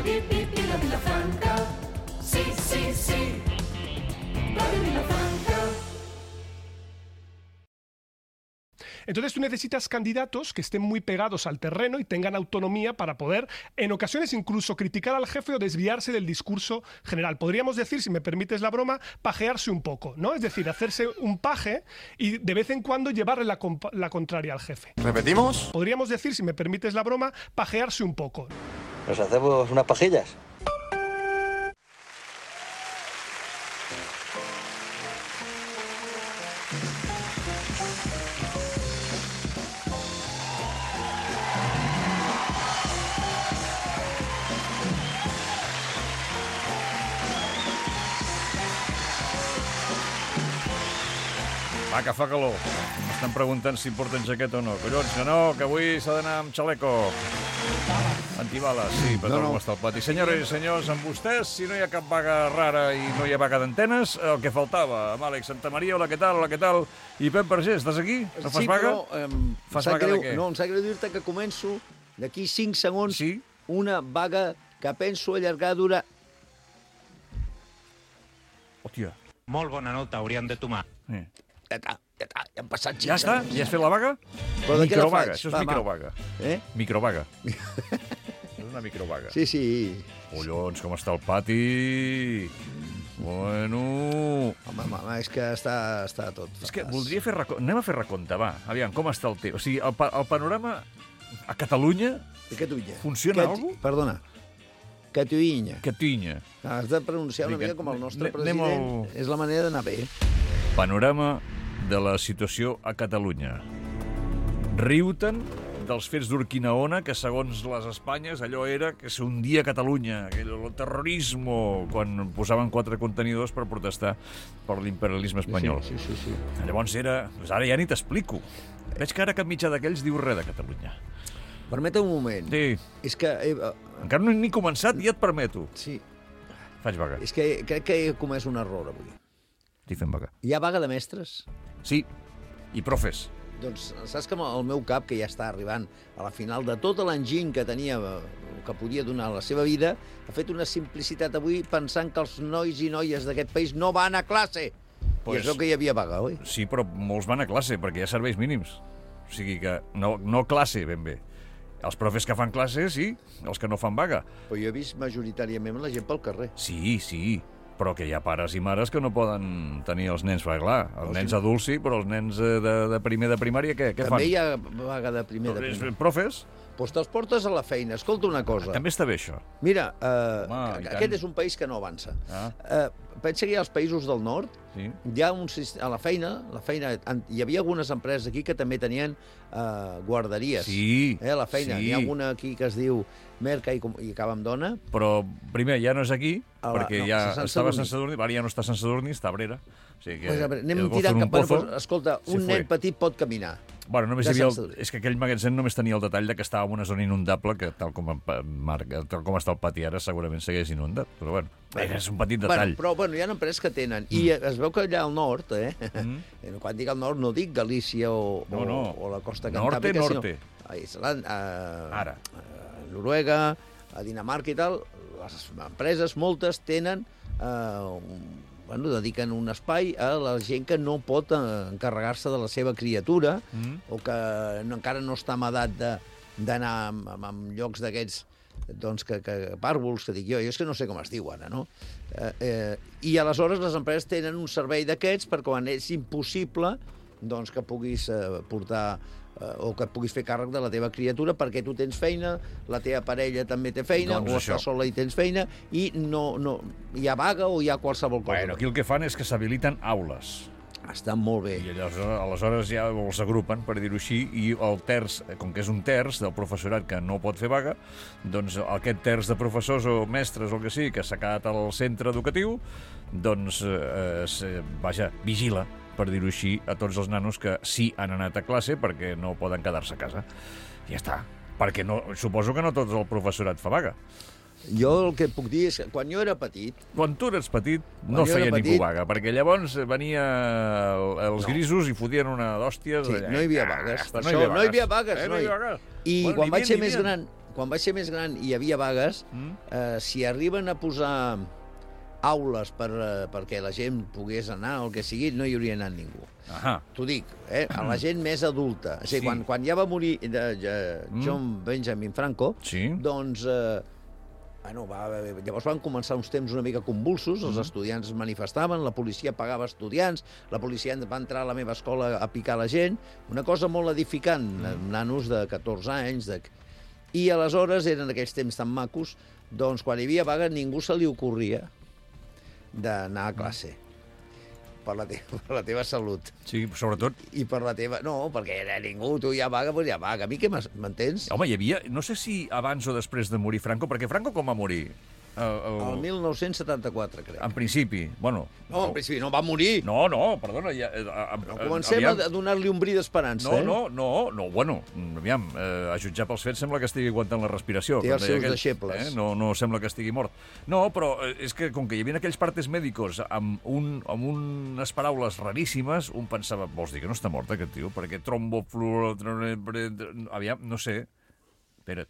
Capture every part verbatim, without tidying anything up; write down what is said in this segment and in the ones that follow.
di di di la Vilafranca. Sí, sí, sí. Radio Vilafranca. Entonces tú necesitas candidatos que estén muy pegados al terreno y tengan autonomía para poder, en ocasiones incluso criticar al jefe o desviarse del discurso general. Podríamos decir, si me permites la broma, pajearse un poco, ¿no? Es decir, hacerse un paje y de vez en cuando llevarle la, comp- la contraria al jefe. ¿Repetimos? Podríamos decir, si me permites la broma, pajearse un poco. ¿Nos hacemos unas pajillas? Va, que fa calor. M'estan preguntant si porten jaqueta o no. Collons, que no, que avui s'ha d'anar amb xaleco. Antibales, sí, per no, no. Com està el pati. Senyores i senyors, amb vostès, si no hi ha cap vaga rara i no hi ha vaga d'antenes, el que faltava. Amb Àlex Santamaria, hola, què tal, hola, què tal? I Pep Vergés, estàs aquí? No fas sí, vaga? Però, um, fas vaga greu, de què? No, em sap greu dir-te que començo d'aquí cinc segons sí? una vaga que penso allargar dura... Hòstia. Molt bona nota, hauríem de tomar. Sí. Ja està, ja està, ja han passat cinc Ja està? segons. Ja has fet la vaga? Però de què la microvaga, faig? això és Va, va. microvaga. Eh? Microvaga. És una microvaga. Sí, sí. Collons, com està el pati! Bueno... Home, home, és que està, està tot. És que voldria fer recompte. Anem a fer recompte, va. Aviam, com està el temps? O sigui, el, pa el panorama a Catalunya... De Catalunya. Funciona Cat... alguna cosa? Perdona. Catalunya. Catalunya. Has de pronunciar una Digue, mica com el nostre anem president. al... És la manera d'anar bé. Panorama de la situació a Catalunya. Riu-te'n dels fets d'Urquinaona, que segons les Espanyes allò era que s'hundia Catalunya, aquell, el terrorisme, quan posaven quatre contenidors per protestar per l'imperialisme espanyol. Sí, sí, sí, sí. Llavors era... Pues ara ja ni t'explico. Veig que ara cap mitjà d'aquells diu res de Catalunya. Permeta un moment. Sí. És que... Eh, Encara no he ni començat i ja et permeto. Sí. Faig vaga. És que crec que he comès un error avui. Estic fent vaga. Hi ha vaga de mestres? Sí. I profes. Doncs saps que el meu cap, que ja està arribant a la final de tot l'enginy que tenia, que podia donar a la seva vida, ha fet una simplicitat avui pensant que els nois i noies d'aquest país no van a classe. Pues, I és el que hi havia vaga, oi? Sí, però molts van a classe, perquè hi ha serveis mínims. O sigui que no, no classe, ben bé. Els profes que fan classe, sí. Els que no fan vaga. Però jo he vist majoritàriament la gent pel carrer. Sí, sí. Però que hi ha pares i mares que no poden tenir els nens, perquè clar, els o nens sí. adults sí, però els nens de, de primer de primària, què, què fan? També hi ha vaga de primer de primària. Profes? Doncs te'ls portes a la feina. Escolta una cosa. També està bé, això. Mira, uh, Home, aquest és un país que no avança. Ah. Uh, pensa que hi ha els països del nord, sí. hi ha un, a la feina, la feina, hi havia algunes empreses aquí que també tenien uh, guarderies. Sí, eh, a la feina. sí. Hi ha alguna aquí que es diu Merca i, i acaba amb dona. Però, primer, ja no és aquí, a la, perquè no, ja a estava a Sant Sadurní, ara ja no està a Sant Sadurní, està a Abrera. O sigui que pues, veure, anem tirant cap a... Pues, escolta, un se nen petit pot caminar. Bueno, només hi havia el, és que aquell magatzem només tenia el detall de que estava en una zona inundable que tal com, marca, tal com està el pati ara segurament segueix inundat, però bueno, bueno és un petit detall. Bueno, però bueno, hi ha empreses que tenen, mm. i es veu que allà al nord, eh? Mm. Quan dic al nord no dic Galícia o, no, no. o, o la costa Norte, cantàbrica, norte. sinó a Islàndia, a, ara. a Noruega, a Dinamarca i tal, les empreses, moltes, tenen... Eh, bueno, dediquen un espai a la gent que no pot encarregar-se de la seva criatura mm. o que no, encara no està en edat d'anar en, en llocs d'aquests doncs, que, que pàrvols, que dic jo, jo és que no sé com es diu ara, no? Eh, eh, I aleshores les empreses tenen un servei d'aquests per quan és impossible doncs, que puguis eh, portar eh, o que et puguis fer càrrec de la teva criatura perquè tu tens feina, la teva parella també té feina, doncs o això. Estàs sola i tens feina, i no, no, hi ha vaga o hi ha qualsevol cosa. Bueno, aquí el que fan és que s'habiliten aules. Està molt bé. I aleshores, aleshores ja els agrupen, per dir-ho així, i el terç, com que és un terç del professorat que no pot fer vaga, doncs aquest terç de professors o mestres o el que sigui que s'ha quedat al centre educatiu, doncs, eh, se, vaja, vigila, per dir-ho així, a tots els nanos que sí han anat a classe perquè no poden quedar-se a casa. Ja està. Perquè no, suposo que no tot el professorat fa vaga. Jo el que puc dir és que quan jo era petit... Quan tu eres petit no feia petit, ningú vaga, perquè llavors venia els no. grisos i fotien una d'hòsties... Sí, no hi havia vagues. Ah, per no, això, hi no hi havia vagues. Eh, no hi havia vagues. I bueno, quan vaig ser més bien. gran... quan vaig ser més gran i hi havia vagues, Mm? eh, si arriben a posar aules per, eh, perquè la gent pogués anar o el que sigui, no hi hauria anat ningú. Ahà. T'ho dic, eh? A la gent més adulta. O sigui, Sí. quan, quan ja va morir de, de John Benjamin Franco, Sí. doncs... Eh, bueno, va, llavors van començar uns temps una mica convulsos, els estudiants es manifestaven, la policia pagava estudiants, la policia va entrar a la meva escola a picar la gent, una cosa molt edificant, nanos de catorze anys, de... i aleshores eren aquells temps tan macos, doncs quan hi havia vaga ningú se li ocorria d'anar a classe. Per la, teva, per la teva salut. Sí, sobretot... I per la teva... No, perquè era ningú, tu hi ha vaga, doncs hi ha vaga. A mi què m'entens? Home, hi havia... No sé si abans o després de morir Franco, perquè Franco com va morir? El, El mil nou-cents setanta-quatre, crec. En principi, bueno... No, en principi no va morir. No, no, perdona, ja... Eh, No comencem a donar-li un bri d'esperança, No, eh? no, no, no, bueno, aviam, eh, a jutjar pels fets sembla que estigui aguantant la respiració. Té com els deia seus aquell, deixebles. Eh? No, no sembla que estigui mort. No, però eh, és que com que hi havia aquells partes mèdicos amb, un, amb unes paraules raríssimes, un pensava, vols dir que no està mort aquest tio? Perquè trombofluor... Aviam, no sé. Espera't.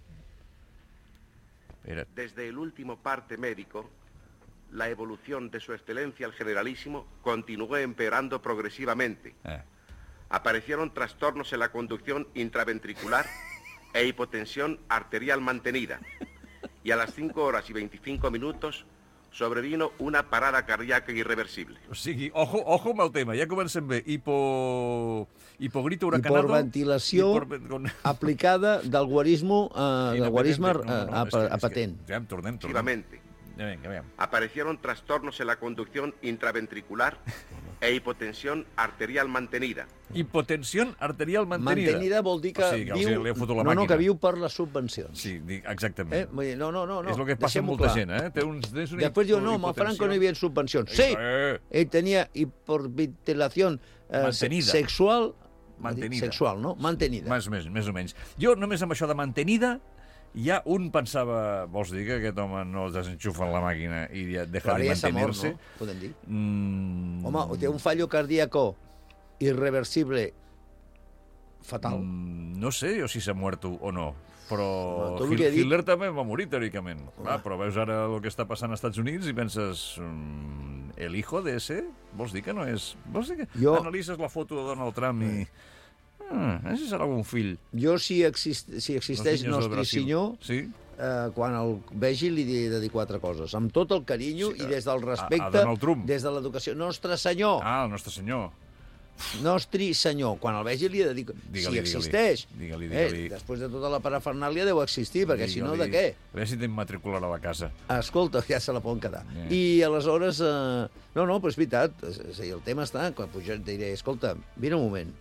Espera't. Desde el último parte médico, la evolución de su excelencia el generalísimo continuó empeorando progresivamente. Eh. Aparecieron trastornos en la conducción intraventricular e hipotensión arterial mantenida. Y a las cinco horas y veinticinco minutos sobrevino una parada cardíaca irreversible. O sigui, ojo, ojo amb el tema, ja comencem bé. Hipo... Hipogrito huracanado... Hiperventilació Hipor... Con... aplicada del guarismo, eh, del guarisme No, no, no, a, és que- a, a és patent. Que, ja, tornem, tornem. Efectivamente, Vinga, vinga. aparecieron trastornos en la conducción intraventricular e hipotensión arterial mantenida. Hipotensió arterial mantenida. Mantenida vol dir que, O sigui, que els viu... hi- li ha fotut la no, no, màquina. que viu per les subvencions. Sí, dic- exactament. Eh? Vull dir, no, no, no, no. És el que passa amb deixem-ho molta clar. gent, eh? Té uns, tens una Després diu, no, amb el hipotensió. Franco no hi havia subvencions. Sí, Eh, ell tenia hiperventilació eh, Mantenida. sexual... Mantenida. Sexual, no? Mantenida. Més o menys, més o menys. Jo només amb això de mantenida, ja un pensava, vols dir que aquest home no desenxufa la màquina i ja deja Però ara de ja s'ha mort, mantenir-se? no? Podem dir. Mm, Home, té un fallo cardíaco irreversible fatal. mm, no sé jo si s'ha muerto o no, però Home, tot el Hil- que he dit- Hitler també va morir, teòricament. Va, però veus ara el que està passant als Estats Units i penses... Mm, el hijo de ese? Vols dir que no és... Vols dir que Jo- analitzes la foto de Donald Trump i... Ah, això serà algun fill. Jo, si, exist, si Los existeix niños del Nostre Brasil. Senyor, Sí? eh, quan el vegi li diré de dir quatre coses. Amb tot el carinyo Sí, i des del a- a respecte, Donald Trump. des de l'educació. Nostre Senyor, Ah, el nostre senyor. Nostre Senyor. Quan el vegi li he de dir... Digue-li, si digue-li. existeix. Digue-li, digue-li. Eh, després de tota la parafernàlia deu existir, perquè si no, de Digue-li. què? A veure si t'immatricularà a la casa. Escolta, ja se la poden quedar. Ja. I aleshores... Eh, no, no, però és veritat. És, és a dir, el tema està... Quan pujar et diré, escolta, vine un moment.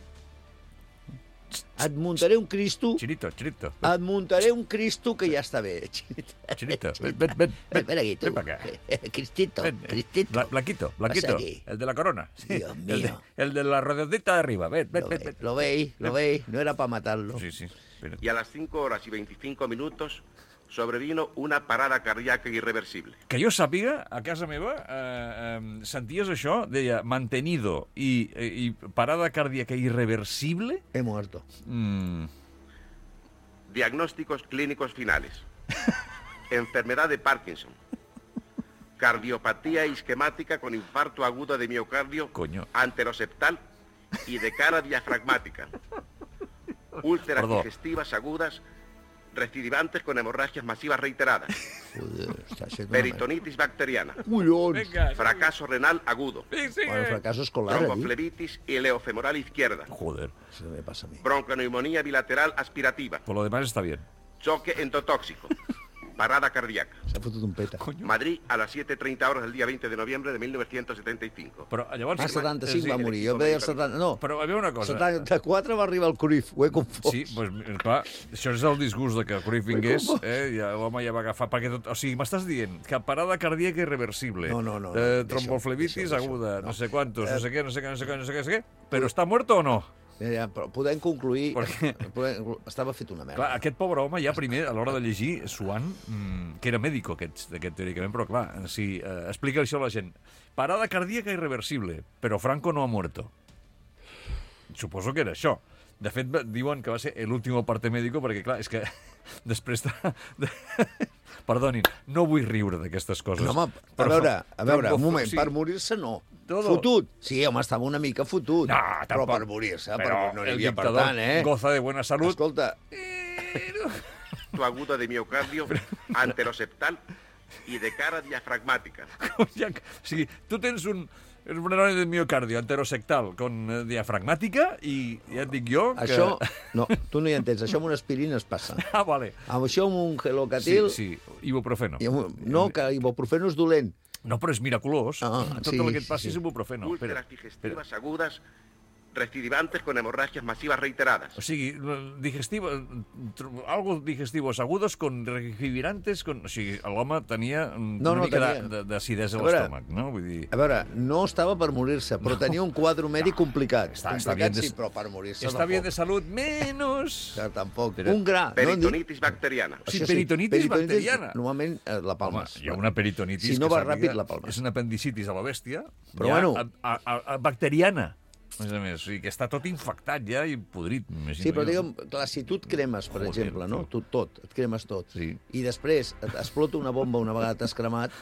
Et muntaré un Cristo... Chirito, Chirito. Et muntaré un Cristo que ja està bé. Chirito. Chirito, ven, ven, ven. ven. Ven aquí, tu. Ven para acá. Cristito, Ven, eh, Cristito. Bla- Blanquito, Blanquito. aquí. El de la corona. Sí, Dios el, de, mío. el de la redondita de arriba. Ven, ven, Lo ven. veis, ven. lo veis, lo veis. No era para matarlo. Sí, sí. Espera. Y a las cinco horas y veinticinco minutos sobrevino una parada cardíaca irreversible. Que jo sàpiga, a casa meva, eh, eh, senties això, deia mantenido i, i parada cardíaca irreversible. He muerto. Mm, Diagnósticos clínicos finales. Enfermedad de Parkinson. Cardiopatía isquemática con infarto agudo de miocardio Coño. anteroseptal y de cara diafragmática. Úlceras Perdó. digestivas agudas recidivantes con hemorragias masivas reiteradas. Joder, està sent una merda. Peritonitis bacteriana. Collons. Vinga. Fracaso renal agudo. Sí, sí. Bueno, fracaso escolar, eh? Tromboflebitis ileofemoral izquierda. Joder, Això també passa a mi. Bronconeumonía bilateral aspirativa. por lo demás está bien. Choque endotóxico. Parada cardíaca. S'ha fotut un peta. Madrid a las siete treinta horas del día veinte de noviembre de mil novecientos setenta y cinco. Però llavors... Ah, setanta-cinc sí, va morir. Jo veia el setanta... No, Però hi havia una cosa. setanta-quatre va arribar el Cruyff. Ho he confós. Sí, doncs, clar, això és el disgust de que el Cruyff vingués, eh, ja, l'home ja va agafar... Perquè tot, o sigui, m'estàs dient que parada cardíaca irreversible, No, no, no, no, eh, deixa-ho, tromboflebitis deixa-ho, aguda, deixa-ho, no no. sé quantos, no Eh, sé què, no sé què, no sé què, no sé què, no sé què, però està muerto o no? Ja, però podem concluir... Perquè- Podem... Estava fet una merda. Clar, aquest pobre home ja primer, a l'hora de llegir, suant, mmm, que era mèdico, aquest, aquest teòricament, però clar, si eh, explica això a la gent. Parada cardíaca irreversible, però Franco no ha muerto. Suposo que era això. De fet, va- diuen que va ser l'últim parte médico, perquè, clar, és que després de... de... Perdonin, no vull riure d'aquestes coses. No, home, a però- veure, a veure, però- un moment, sí. per morir-se no. Todo. Fotut. Sí, home, estava una mica fotut. No, però tampoc. per morir-se, per, Però no n'hi el havia per dictador tant, eh? goza de buena salud. Escolta, agudo de miocardio anteroseptal y de cara diafragmática. Ja, o sigui, tu tens un, un neuroni de miocardio anterosectal con eh, diafragmàtica i ja et dic jo que... això... No, tu no hi entens. Això amb una aspirina es passa. Ah, vale. Amb això, amb un Sí, gelocatil... sí, ibuprofeno. I amb... un- No, que ibuprofeno és dolent. No, però és miraculós. Ah, Tot sí, el que et sí, passi sí. és ibuprofeno. Espera, Úlceras espera. digestivas agudas recidivantes con hemorragias masivas reiteradas. O sigui, digestivo, tr- algo digestivos agudos con refibrirantes, con... O sigui, l'home tenia mm, No, una no, mica tenia- de- de- d'acidesa a A veure, l'estómac, no? Vull dir... A veure, no estava per morir-se, però tenia un quadre mèdic complicat. Està- està complicat, bien de- sí, però per morir-se Està bien de tampoc. salut, menos... Que tampoc. Però- Un gra. No han dit... Peritonitis bacteriana. Sí, Això peritonitis bacteriana. Normalment eh, la Home, palmes. hi ha una peritonitis Si no que va sàpiga, ràpid, la palmes. És una apendicitis a la bèstia, Però ja, bueno. a, a, a, a bacteriana, a més a més. O sigui, que està tot infectat ja i podrit. Sí, però digue'm, clar, si tu et cremes, per Joder, exemple, no? tu. Tu tot, et cremes tot. Sí. I després et explota una bomba una vegada t'has cremat,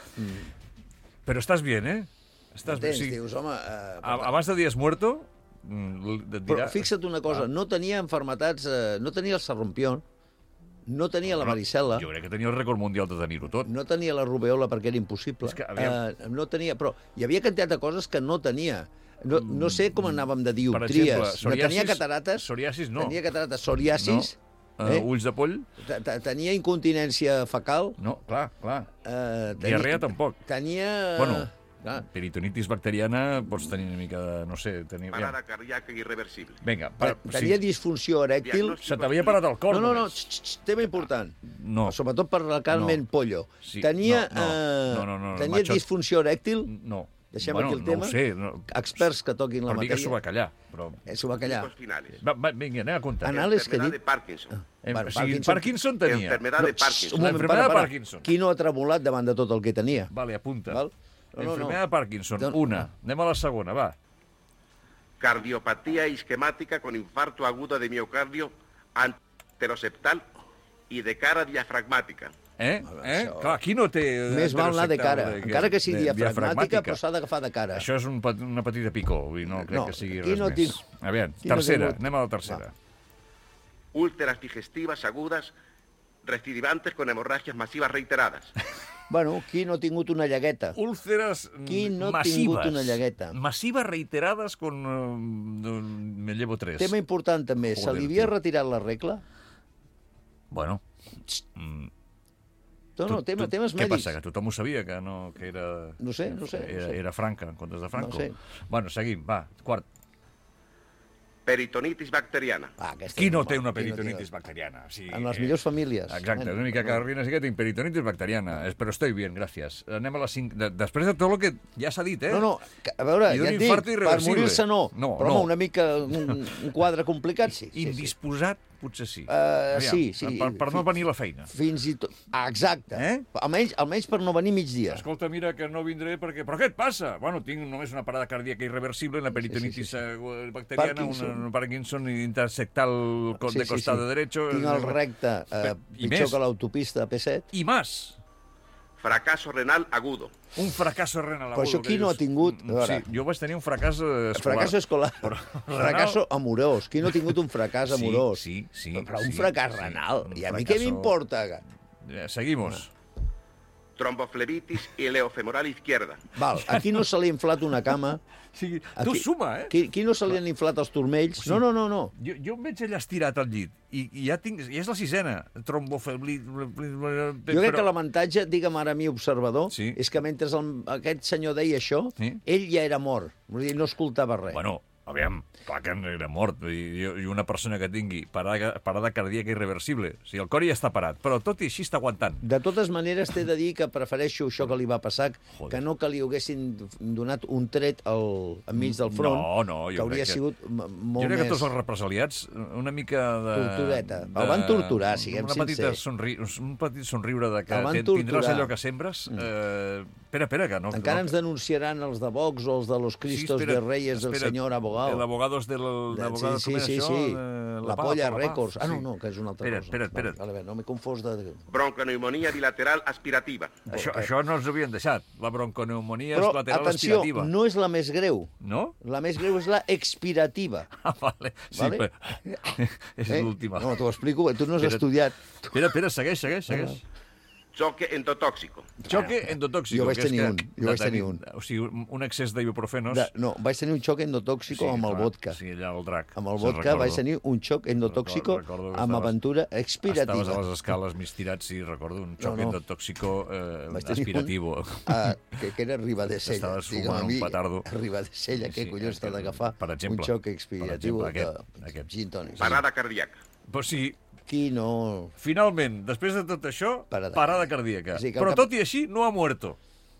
Però estàs bien, eh? Estàs entens? sí. Dius, home... Eh, A- Abans de dies muerto, mm, et però dirà... fixa't una cosa, no tenia enfermetats, eh, no tenia el sarrompió, no tenia la varicel·la, Jo crec que tenia el rècord mundial de tenir-ho tot. no tenia la rubeola perquè era impossible, És que, aviam. eh, no tenia, però hi havia quantitat de coses que no tenia. No, no sé com anàvem de Per exemple, dioptries. No tenia psoriasis- catarates. psoriasis no. Tenia catarates, psoriasis. No. Uh, eh? ulls de poll? Te- te- Tenia incontinència fecal. No, clar, clar. Eh, Diarrea tampoc. Tenia... Bueno, clar, peritonitis bacteriana pots tenir una mica de... No sé, tenir... Parada cardíaca irreversible. Vinga, per, tenia disfunció erèctil. Diagnòstic- Se t'havia parat el cor. No, no, no, només. x, x, tema important. No. Sobretot per la Carmen No. Pollo. Sí, Tenia, no, no, eh, no, no, no, tenia macho. disfunció erèctil. No. Deixem bueno, aquí el tema. No ho sé. No. Experts que toquin la Per mi que s'ho va matèria. callar, però... Eh, S'ho va callar. Tipos finales. Va, va, vinga, anem a comptar. Anal- Anales que Enfermedad dit- de Parkinson. Em, Bueno, o sigui, Parkinson- Parkinson tenia. Enfermedad de Un Parkinson. moment, L'enfermedad para, para. de Parkinson. Qui no ha tremolat davant de tot el que tenia? Vale, apunta. Val? No, no, Enfermedad no. de Parkinson, Don- una. Anem a la segona, va. Cardiopatía isquemática con infarto agudo de miocardio anteroseptal y de cara diafragmática. Eh? veure, eh? això- Clar, aquí no té... Més val anar de cara. heterosectal, Encara que sigui de- diafragmàtica, però s'ha d'agafar de cara. Això és un, pet- una petita picó, vull dir, no crec No, que sigui aquí res no més. tinc- A veure, aquí no tercera, tinc- anem a la tercera. Úlceras digestivas agudas recidivantes con hemorragias masivas reiteradas. Bueno, qui no ha tingut una llagueta? Úlceres mm, Qui no ha massives. tingut una llagueta? Massives reiterades con... Uh, me llevo tres. Tema important també, se Joder, li havia tio. retirat la regla? Bueno. Mm, No, no, tu- tema, tu- temes Què mèdics. passa, que tothom ho sabia, que, no, que era... No sé, no sé, no Era, sé. era Franca, en comptes de Franco. No sé. Bueno, seguim, va, quart. Peritonitis bacteriana. Ah, aquesta Qui és no normal, té una qui no té- peritonitis bacteriana? O sigui, En les eh, millors famílies. Exacte, Nen. una mica que arriba sí que tinc peritonitis bacteriana, eh, però estoy bien, gràcies. Anem a la cinc... De, després de tot el que ja s'ha dit, eh? No, no, que- a veure, I d'un ja et dic, infart per irreversible. morir-se no, No, però no. home, una mica un, un quadre complicat, sí. sí, sí. Indisposat, potser sí. Eh, Aviam, sí, sí. Per, per no venir a la feina. Fins i tot... Ah, exacte. Eh? Almenys, almenys per no venir migdia. Escolta, mira que no vindré perquè... Però què et passa? Bueno, tinc només una parada cardíaca irreversible, una peritonitis Sí, sí, eh, bacteriana, Parkinson. una, una Parkinson intersectal co- de costado derecho... Tinc el recte eh, I pitjor més. que l'autopista P set. I más. Fracaso renal agudo. Un fracasso renal Però agudo. això qui que no ha dius. tingut? A Mm, veure. Sí, jo vaig tenir un fracàs eh, escolar. Fracasso escolar. Però Fracasso amorós. Qui no ha tingut un fracàs Sí, amorós? sí, sí, Però un sí, fracàs sí, renal. un I a mi fracasso- què m'importa? Eh, Seguimos. Tromboflebitis ileofemoral izquierda. Val, aquí no se li ha inflat una cama. O sigui, tu Aquí- suma, eh? Qui, qui no se li han inflat els turmells? No, no, no, no. Jo, jo em veig allà estirat al llit i, i ja tinc... Ja és la sisena. Trombofeblit... Jo crec que l'avantatge, digue'm ara a mi, observador, Sí. és que mentre el, aquest senyor deia això, Sí. ell ja era mort. Vull dir, no escoltava res. Bueno, aviam, clar que era mort. I, i una persona que tingui parada, parada cardíaca irreversible. O sigui, el cor ja està parat, però tot i així està aguantant. De totes maneres, t'he de dir que prefereixo això que li va passar Joder. que no que li haguessin donat un tret al, enmig del front, No, no, jo que hauria crec que- sigut m- molt Jo crec que més... tots els represaliats, una mica de... Tortureta. El van torturar, siguem una petita sincers. somri... Un petit somriure de que El van ten- tindràs torturar. allò que sembres. Eh, espera, espera, que no... Encara no... ens denunciaran els de Vox o els de los Cristos espera, de Reyes del espera. senyor abogado. Bilbao. El Abogados del... De- Abogados, sí, com sí, era sí, això? sí. Eh, La Paz, Polla la Paz. Records. Ah, no, Sí. no, que és una altra Espera't, cosa. espera't, espera't. Vale, vale, no m'he confós de... Bronconeumonía bilateral aspirativa. Això, això no ens ho havien deixat. La bronconeumonia Però, lateral atenció, aspirativa. no és la més greu. No? La més greu és la expirativa. Ah, vale. Sí, Vale? però... és Eh? l'última. No, t'ho explico, tu no has Espera't. estudiat. Espera, espera, segueix, segueix, segueix. Choque endotóxico. Xoque endotòxico. Jo vaig que és tenir que un, jo de vaig tenir tenir- un. O sigui, un un excés d'ibuprofenos... De, no, vaig tenir un xoc endotòxico amb el clar, vodka. Sí, allà al drac. Amb el Se'n vodka recordo. vaig tenir un xoc endotòxico Recordo que amb estaves- aventura expirativa. Estaves a les escales mig tirats, sí, recordo, un xoc No, no. endotòxico eh, Vaig tenir aspirativo. Un, uh, que, que era Ribadesella. Estaves Digue'm fumant a un mi, petardo. Ribadesella, què Sí, collons és t'ha que, d'agafar? per exemple, Un xoc per expiratiu exemple, de aquest, aquest. gin tònic. Parada cardíaca. Però sí, Qui no... finalment, després de tot això, Parada. parada cardíaca. Sí, que Però el tot i així, no ha muerto.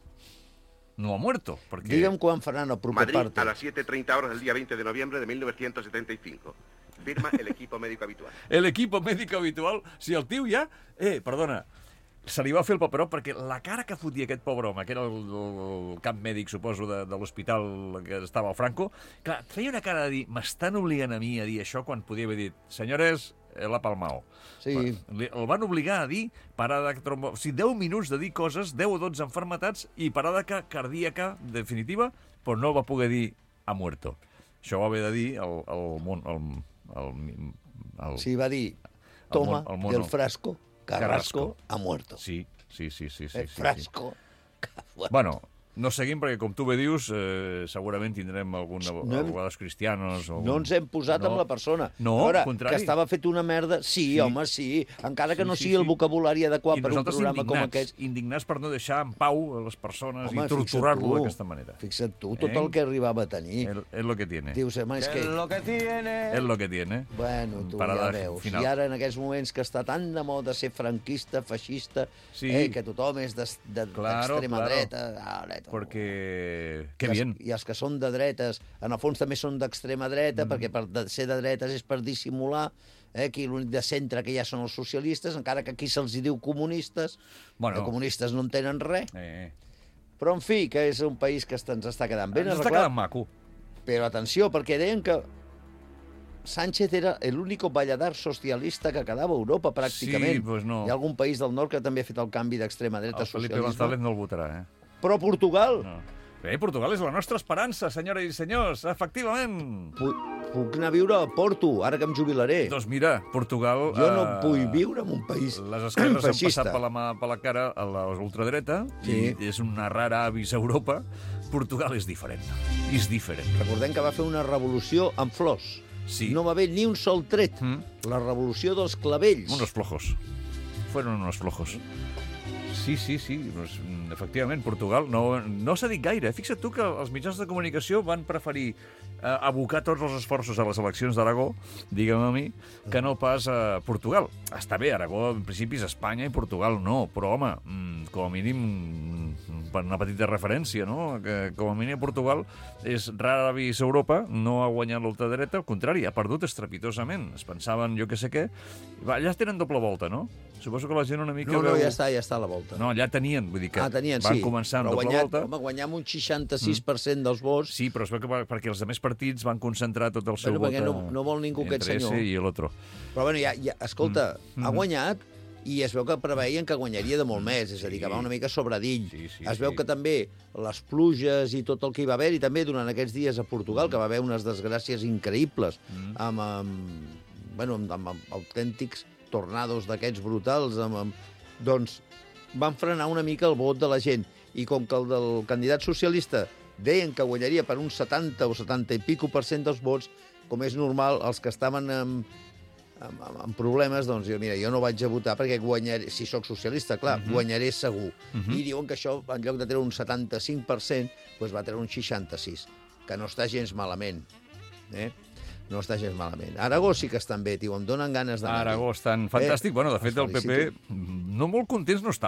No ha muerto, perquè... Digue'm quan faran el proper Madrid parte. a las siete treinta horas del día veinte de noviembre de mil novecientos setenta y cinco. Firma el equipo médico habitual. El equipo médico habitual, si el tio ja... Eh, perdona, se li va fer el paperó perquè la cara que fotia aquest pobre home, que era el, el cap mèdic, suposo, de, de l'hospital que estava al Franco, clar, feia una cara de dir, m'estan obligant a mi a dir això quan podia haver dit, senyores, la palmao. Sí. Li- El van obligar a dir parada trombo... O sigui, deu minuts de dir coses, deu o dotze enfermetats i parada ca- cardíaca definitiva, però no va poder dir ha muerto. Això va haver de dir el, el món... El, el, el, Sí, va dir, toma el mono. del frasco, Carrasco, Carrasco. ha muerto. Sí, sí, sí, sí. sí, El sí, sí. frasco. Bueno, no seguim perquè, com tu bé dius, eh, segurament tindrem algun No no hem- abogados cristianos... O No ens hem posat no. amb la persona. No, A veure, al contrari. que estava fet una merda, sí, Sí. home, sí. Encara que Sí, no sí, sigui el sí. vocabulari adequat I per un nosaltres programa com indignats, aquest. indignats per no deixar en pau a les persones Home, i torturar-lo fixa't tu, d'aquesta manera. Fixa't tu, tot Eh? el que arribava a tenir. Es, es lo que tiene. Dius, home, és que... Es lo que tiene. Bueno, tu Parada ja veus. final. I ara, en aquests moments que està tan de moda ser franquista, feixista, Sí. eh, que tothom és d'extrema de, Claro, d'extrema claro. dreta... Ah, dreta. Porque... Qué I els, bien. I els que són de dretes, en el fons també són d'extrema dreta, Mm. perquè per de, ser de dretes és per dissimular, eh, aquí l'únic de centre que ja són els socialistes, encara que aquí se'ls hi diu comunistes, Bueno. que comunistes no en tenen res, Eh, però en fi, que és un país que està, ens està quedant ben ens està arreglat. quedant maco. Però atenció, perquè deien que Sánchez era l'únic balladar socialista que quedava a Europa, pràcticament. Sí, pues no. Hi ha algun país del nord que també ha fet el canvi d'extrema dreta a El Felipe socialisme. González no el votarà, eh? Però Portugal, No. Bé, Portugal és la nostra esperança, senyores i senyors, efectivament. pu puc anar a viure a Porto, ara que em jubilaré. Doncs mira, Portugal... Jo no eh, vull viure en un país Les esquerres han feixista. passat per la, mà, per la cara a la ultradreta Sí. i és una rara avis a Europa. Portugal és diferent. És diferent. Recordem que va fer una revolució amb flors. Sí. No va haver ni un sol tret. Mm. La revolució dels clavells. Unos flojos. Fueron unos flojos. Sí, sí, sí. Pues, mm, efectivament, Portugal no, no s'ha dit gaire. Fixa't tu que els mitjans de comunicació van preferir eh, abocar tots els esforços a les eleccions d'Aragó, digue'm a mi, que no pas a Portugal. Està bé, Aragó en principi és Espanya i Portugal no, però home, mm, com a mínim mm, per una petita referència, no? Que com a mínim Portugal és rara avis a Europa, no ha guanyat l'ultradreta, al contrari, ha perdut estrepitosament. Es pensaven jo que sé què. Va, allà tenen doble volta, no? Suposo que la gent una mica No, no, veu... ja està, ja està a la volta. No, allà tenien, vull dir que ah, tenien, van sí. començar amb Però doble guanyat, volta. Home, guanyar amb un seixanta-sis per cent dels vots. Sí, però es veu que va, perquè els altres partits van concentrar tot el seu Bueno, vot perquè no- no vol ningú aquest entre senyor. ese i l'altre. Però bueno, ja, ja, escolta, Mm. ha guanyat i es veu que preveien que guanyaria de molt més, és a dir, que Sí. va una mica sobredill. Sí, sí, es veu sí. que també les pluges i tot el que hi va haver, i també durant aquests dies a Portugal, Mm. que va haver unes desgràcies increïbles, amb, amb, bueno, amb, amb, amb autèntics tornados d'aquests brutals, amb, amb, doncs van frenar una mica el vot de la gent. I com que el del candidat socialista deien que guanyaria per un setanta o setanta i pico per cent dels vots, com és normal, els que estaven amb, amb, amb, amb problemes, doncs jo, mira, jo no vaig a votar perquè guanyaré, si sóc socialista, clar, uh -huh. guanyaré segur. Uh -huh. I diuen que això, en lloc de treure un setanta-cinc per cent, doncs va treure un seixanta-sis, que no està gens malament. Eh? No està gens malament. Aragó sí que estan bé, tio, em donen ganes d'anar-hi. Aragó estan fantàstic. Eh, Bueno, de fet, els el P P felicito. no molt contents no estaven.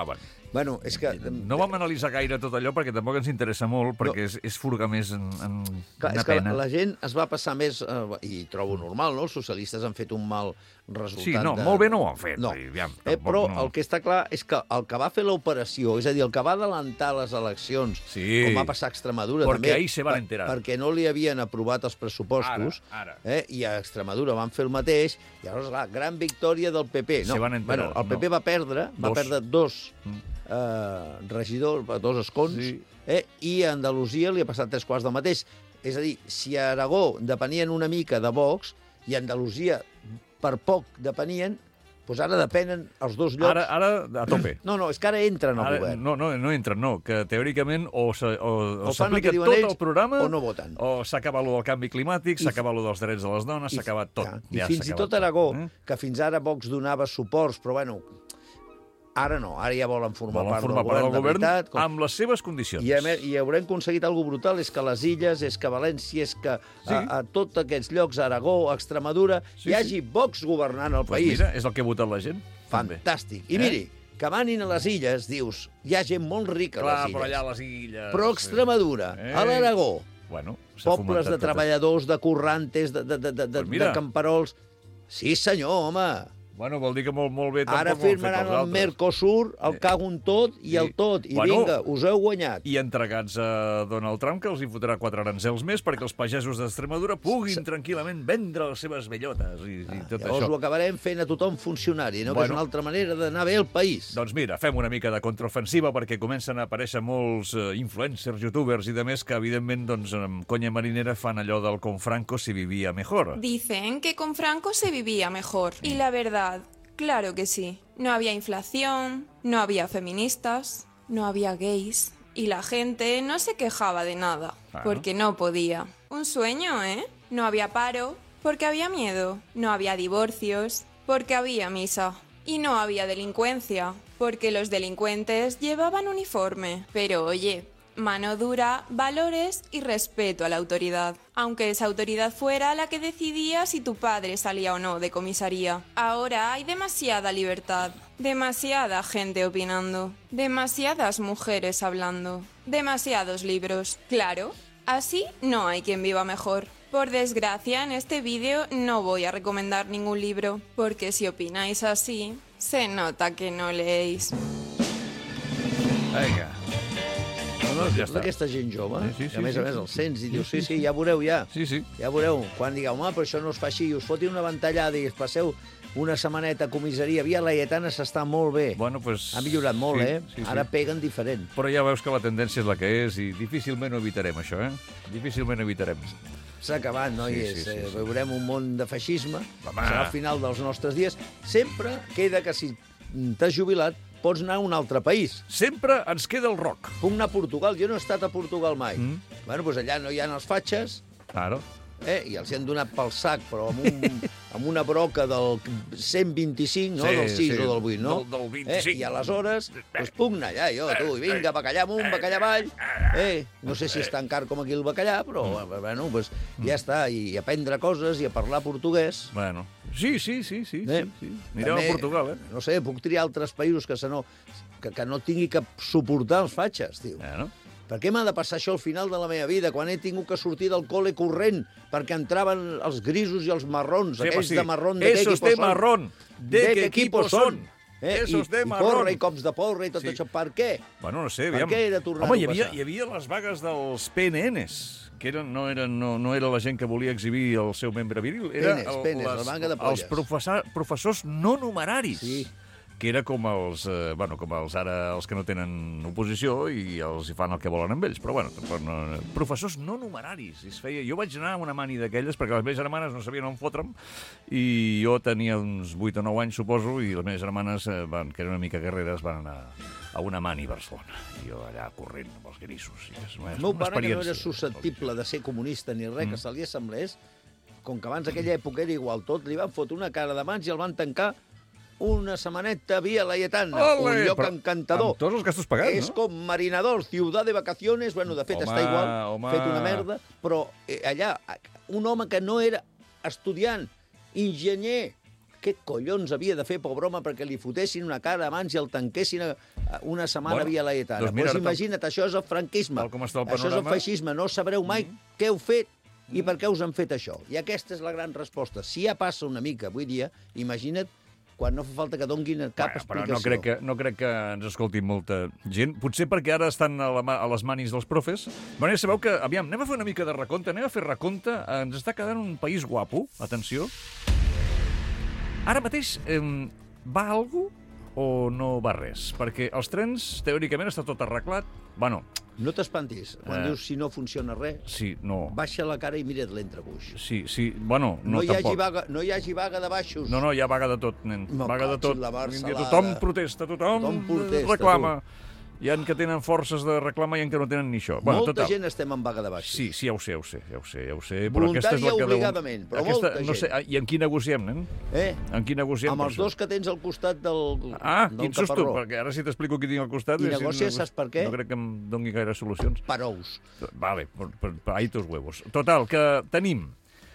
Bueno, és que... No vam analitzar gaire tot allò perquè tampoc ens interessa molt, perquè és, és furgar més en, en Clar, una és que pena. la, la gent es va passar més, eh, i trobo normal, no? Els socialistes han fet un mal resultat. Sí, no, de... molt bé no ho han fet. No. I, aviam, Eh, tampoc però no. el que està clar és que el que va fer l'operació, és a dir, el que va adelantar les eleccions, Sí. com va passar a Extremadura Porque també, ahí se van a per- enterar. perquè no li havien aprovat els pressupostos, Ara, ara. Eh, i a Extremadura van fer el mateix, i llavors, clar, gran victòria del P P. No, Se van enterar, bueno, el P P no. va perdre, va Dos. perdre dos Mm. eh, regidors, dos escons, Sí. eh, i a Andalusia li ha passat tres quarts del mateix. És a dir, si a Aragó depenien una mica de Vox i a Andalusia per poc depenien, doncs ara depenen els dos llocs. Ara, ara a tope. No, no, és que ara entren al Ara, govern. no, no, no entren, no, que teòricament o se- o- o O fan el s'aplica que diuen tot ells el programa o no voten. o s'acaba lo del canvi climàtic, I- s'acaba lo dels drets de les dones, s'ha acabat tot. Ja, I Ja fins s'ha i tot acabat Aragó, Eh? que fins ara Vox donava suports, però bueno, ara no, ara ja volen formar Volen part formar del part del govern, govern de veritat. com- amb les seves condicions. I, a més, I haurem aconseguit alguna brutal, és que les Illes, és que València, és que Sí. a, a tots aquests llocs, a Aragó, a Extremadura, Sí, hi hagi Vox governant el pues país. mira, és el que ha votat la gent. també. Fantàstic. I Eh? miri, que manin a les Illes, dius, hi ha gent molt rica a Clar, les però Illes. allà a les illes... Però a Extremadura, Eh. a l'Aragó, Bueno, s'ha pobles de fomentat tot. treballadors, de currantes, de, de, de, de, Pues mira. de camperols... Sí, senyor, home. Bueno, vol dir que molt, molt bé tampoc Ara ho han fet firmaran els el altres. Mercosur, el Eh, cago en tot i sí. el tot. I Bueno, vinga, us heu guanyat. I entregats a Donald Trump, que els hi fotrà quatre aranzels més perquè els pagesos d'Extremadura puguin Se- tranquil·lament vendre les seves bellotes i, i tot Llavors ho això. acabarem fent a tothom funcionari, no? Bueno. Que és una altra manera d'anar bé al país. Doncs mira, fem una mica de contraofensiva perquè comencen a aparèixer molts eh, influencers, youtubers i de més que, evidentment, doncs, amb conya marinera fan allò del con Franco si vivia mejor. Dicen que con Franco se vivía mejor. Y la verdad, claro que sí. No había inflación, no había feministas, no había gays. Y la gente no se quejaba de nada, Claro. porque no podía. Un sueño, ¿eh? No había paro, porque había miedo. No había divorcios, porque había misa. Y no había delincuencia, porque los delincuentes llevaban uniforme. Pero oye, mano dura, valores y respeto a la autoridad. Aunque esa autoridad fuera la que decidía si tu padre salía o no de comisaría. Ahora hay demasiada libertad, demasiada gente opinando, demasiadas mujeres hablando, demasiados libros. Claro, así no hay quien viva mejor. Por desgracia, en este vídeo no voy a recomendar ningún libro, porque si opináis así, se nota que no leéis. Vinga. No, no, ja ja està. aquesta gent jove, Sí, sí, que sí, a més sí, a més sí, el sí. sents i dius, sí, sí, ja veureu, ja. Sí, sí. Ja veureu, quan digueu, home, però això no es fa així, i us fotin una ventallada i es passeu una setmaneta a comissaria. Via Laietana s'està molt bé. Bueno, pues, Ha millorat molt, sí, eh? sí, sí. Ara peguen diferent. Però ja veus que la tendència és la que és i difícilment ho evitarem, això, eh? Difícilment ho evitarem. S'ha acabat, noies. Sí, sí, sí, Eh, sí. Veurem un món de feixisme. Home. Serà al final dels nostres dies. Sempre queda que si t'has jubilat pots anar a un altre país. Sempre ens queda el rock. Puc anar a Portugal. Jo no he estat a Portugal mai. Mm. Bueno, doncs allà no hi ha els fatxes, Claro. eh? I els hi han donat pel sac, però amb, un, amb una broca del cent vint-i-cinc, no? Sí, del sis sí, o del vuit, no? del- del vint-i-cinc. Eh? I aleshores, doncs puc anar allà, jo, tu, i vinga, bacallà amunt, bacallà avall. Eh? No sé si és tan car com aquí el bacallà, però, bueno, doncs ja està, i a aprendre coses i a parlar portuguès. Bueno, sí, sí, sí, sí. Eh? sí, sí. Anirem També, a Portugal, eh? No sé, puc triar altres països que, se no, que, que no tingui que suportar els fatxes, tio. Bueno. Per què m'ha de passar això al final de la meva vida, quan he tingut que sortir del col·le corrent perquè entraven els grisos i els marrons, Sí, aquells sí. de marrón, de què Esos equipo de son? marrón, de qué equipo son? Eh? Esos I, de I marrón. porra i cops de porra i tot Sí. això. Per què? Bueno, no sé, Per aviam. què he de tornar-ho Home, hi a havia, passar? hi havia les vagues dels P N Ns, que eren, no, eren, no, no era la gent que volia exhibir el seu membre viril. Era Penes, penes, la vaga de polles. els professor, professors no numeraris. Sí. Que era com els, eh, bueno, com els ara els que no tenen oposició i els hi fan el que volen amb ells. Però, bueno, tampoc no, professors no numeraris. Es feia, jo vaig anar a una mani d'aquelles perquè les meves germanes no sabien on fotre'm i jo tenia uns vuit o nou anys, suposo, i les meves germanes, eh, van, que eren una mica guerreres, van anar a una mani a Barcelona. I jo allà corrent amb els grisos. I és una, El meu una pare, que no era experiència. susceptible de ser comunista ni res, Mm. que se li assemblés, com que abans aquella època era igual tot, li van fotre una cara de mans i el van tancar una setmaneta via Laietana, un lloc Però encantador. Amb tots els gastos pagats, És no? com Marinador, ciutat de vacaciones, bueno, de fet Home, està igual, home. fet una merda, però eh, allà, un home que no era estudiant, enginyer, què collons havia de fer, pobre home, perquè li fotessin una cara a mans i el tanquessin a, a una setmana Bueno, via Laietana. doncs mira, pues ara imagina't, això és el franquisme. Tal com està el Això és el panorama. feixisme. No sabreu mai mm. què heu fet i per què us han fet això. I aquesta és la gran resposta. Si ja passa una mica avui dia, imagina't quan no fa falta que donguin cap Bueno, però explicació. no crec, que, no crec que ens escolti molta gent. Potser perquè ara estan a, la, a les manis dels profes. Bueno, ja sabeu que, aviam, anem a fer una mica de recompte, anem a fer recompte. Ens està quedant un país guapo, atenció. Ara mateix, eh, va algú o no va res? Perquè els trens, teòricament, està tot arreglat. Bueno, No t'espantis. Quan Eh. dius si no funciona res, sí, no. baixa la cara i mira't l'entrebuix. Sí, sí, bueno, no, No, hi tampoc. hagi vaga, no hi hagi vaga de baixos. No, no, hi ha vaga de tot, nen. Me Vaga de caig tot. en la marsalada. Tothom protesta, tothom, Tothom protesta, reclama. Hi ha que tenen forces de reclamar i hi ha que no tenen ni això. Bueno, Molta total. gent estem en vaga de baixos. Sí, sí, ja ho sé, ja ho sé, ja ho sé, ja ho sé. Però aquesta és Voluntària la que... o obligadament, però aquesta, molta no sé, gent. I amb qui negociem, nen? Eh? Amb qui negociem? Amb per els això? dos que tens al costat del, Ah, del quin susto, taparró. perquè ara si t'explico qui tinc al costat... I és- negocies, saps per què? No crec que em doni gaire solucions. Parous. Vale, per, per, per ahí tus huevos. Total, que tenim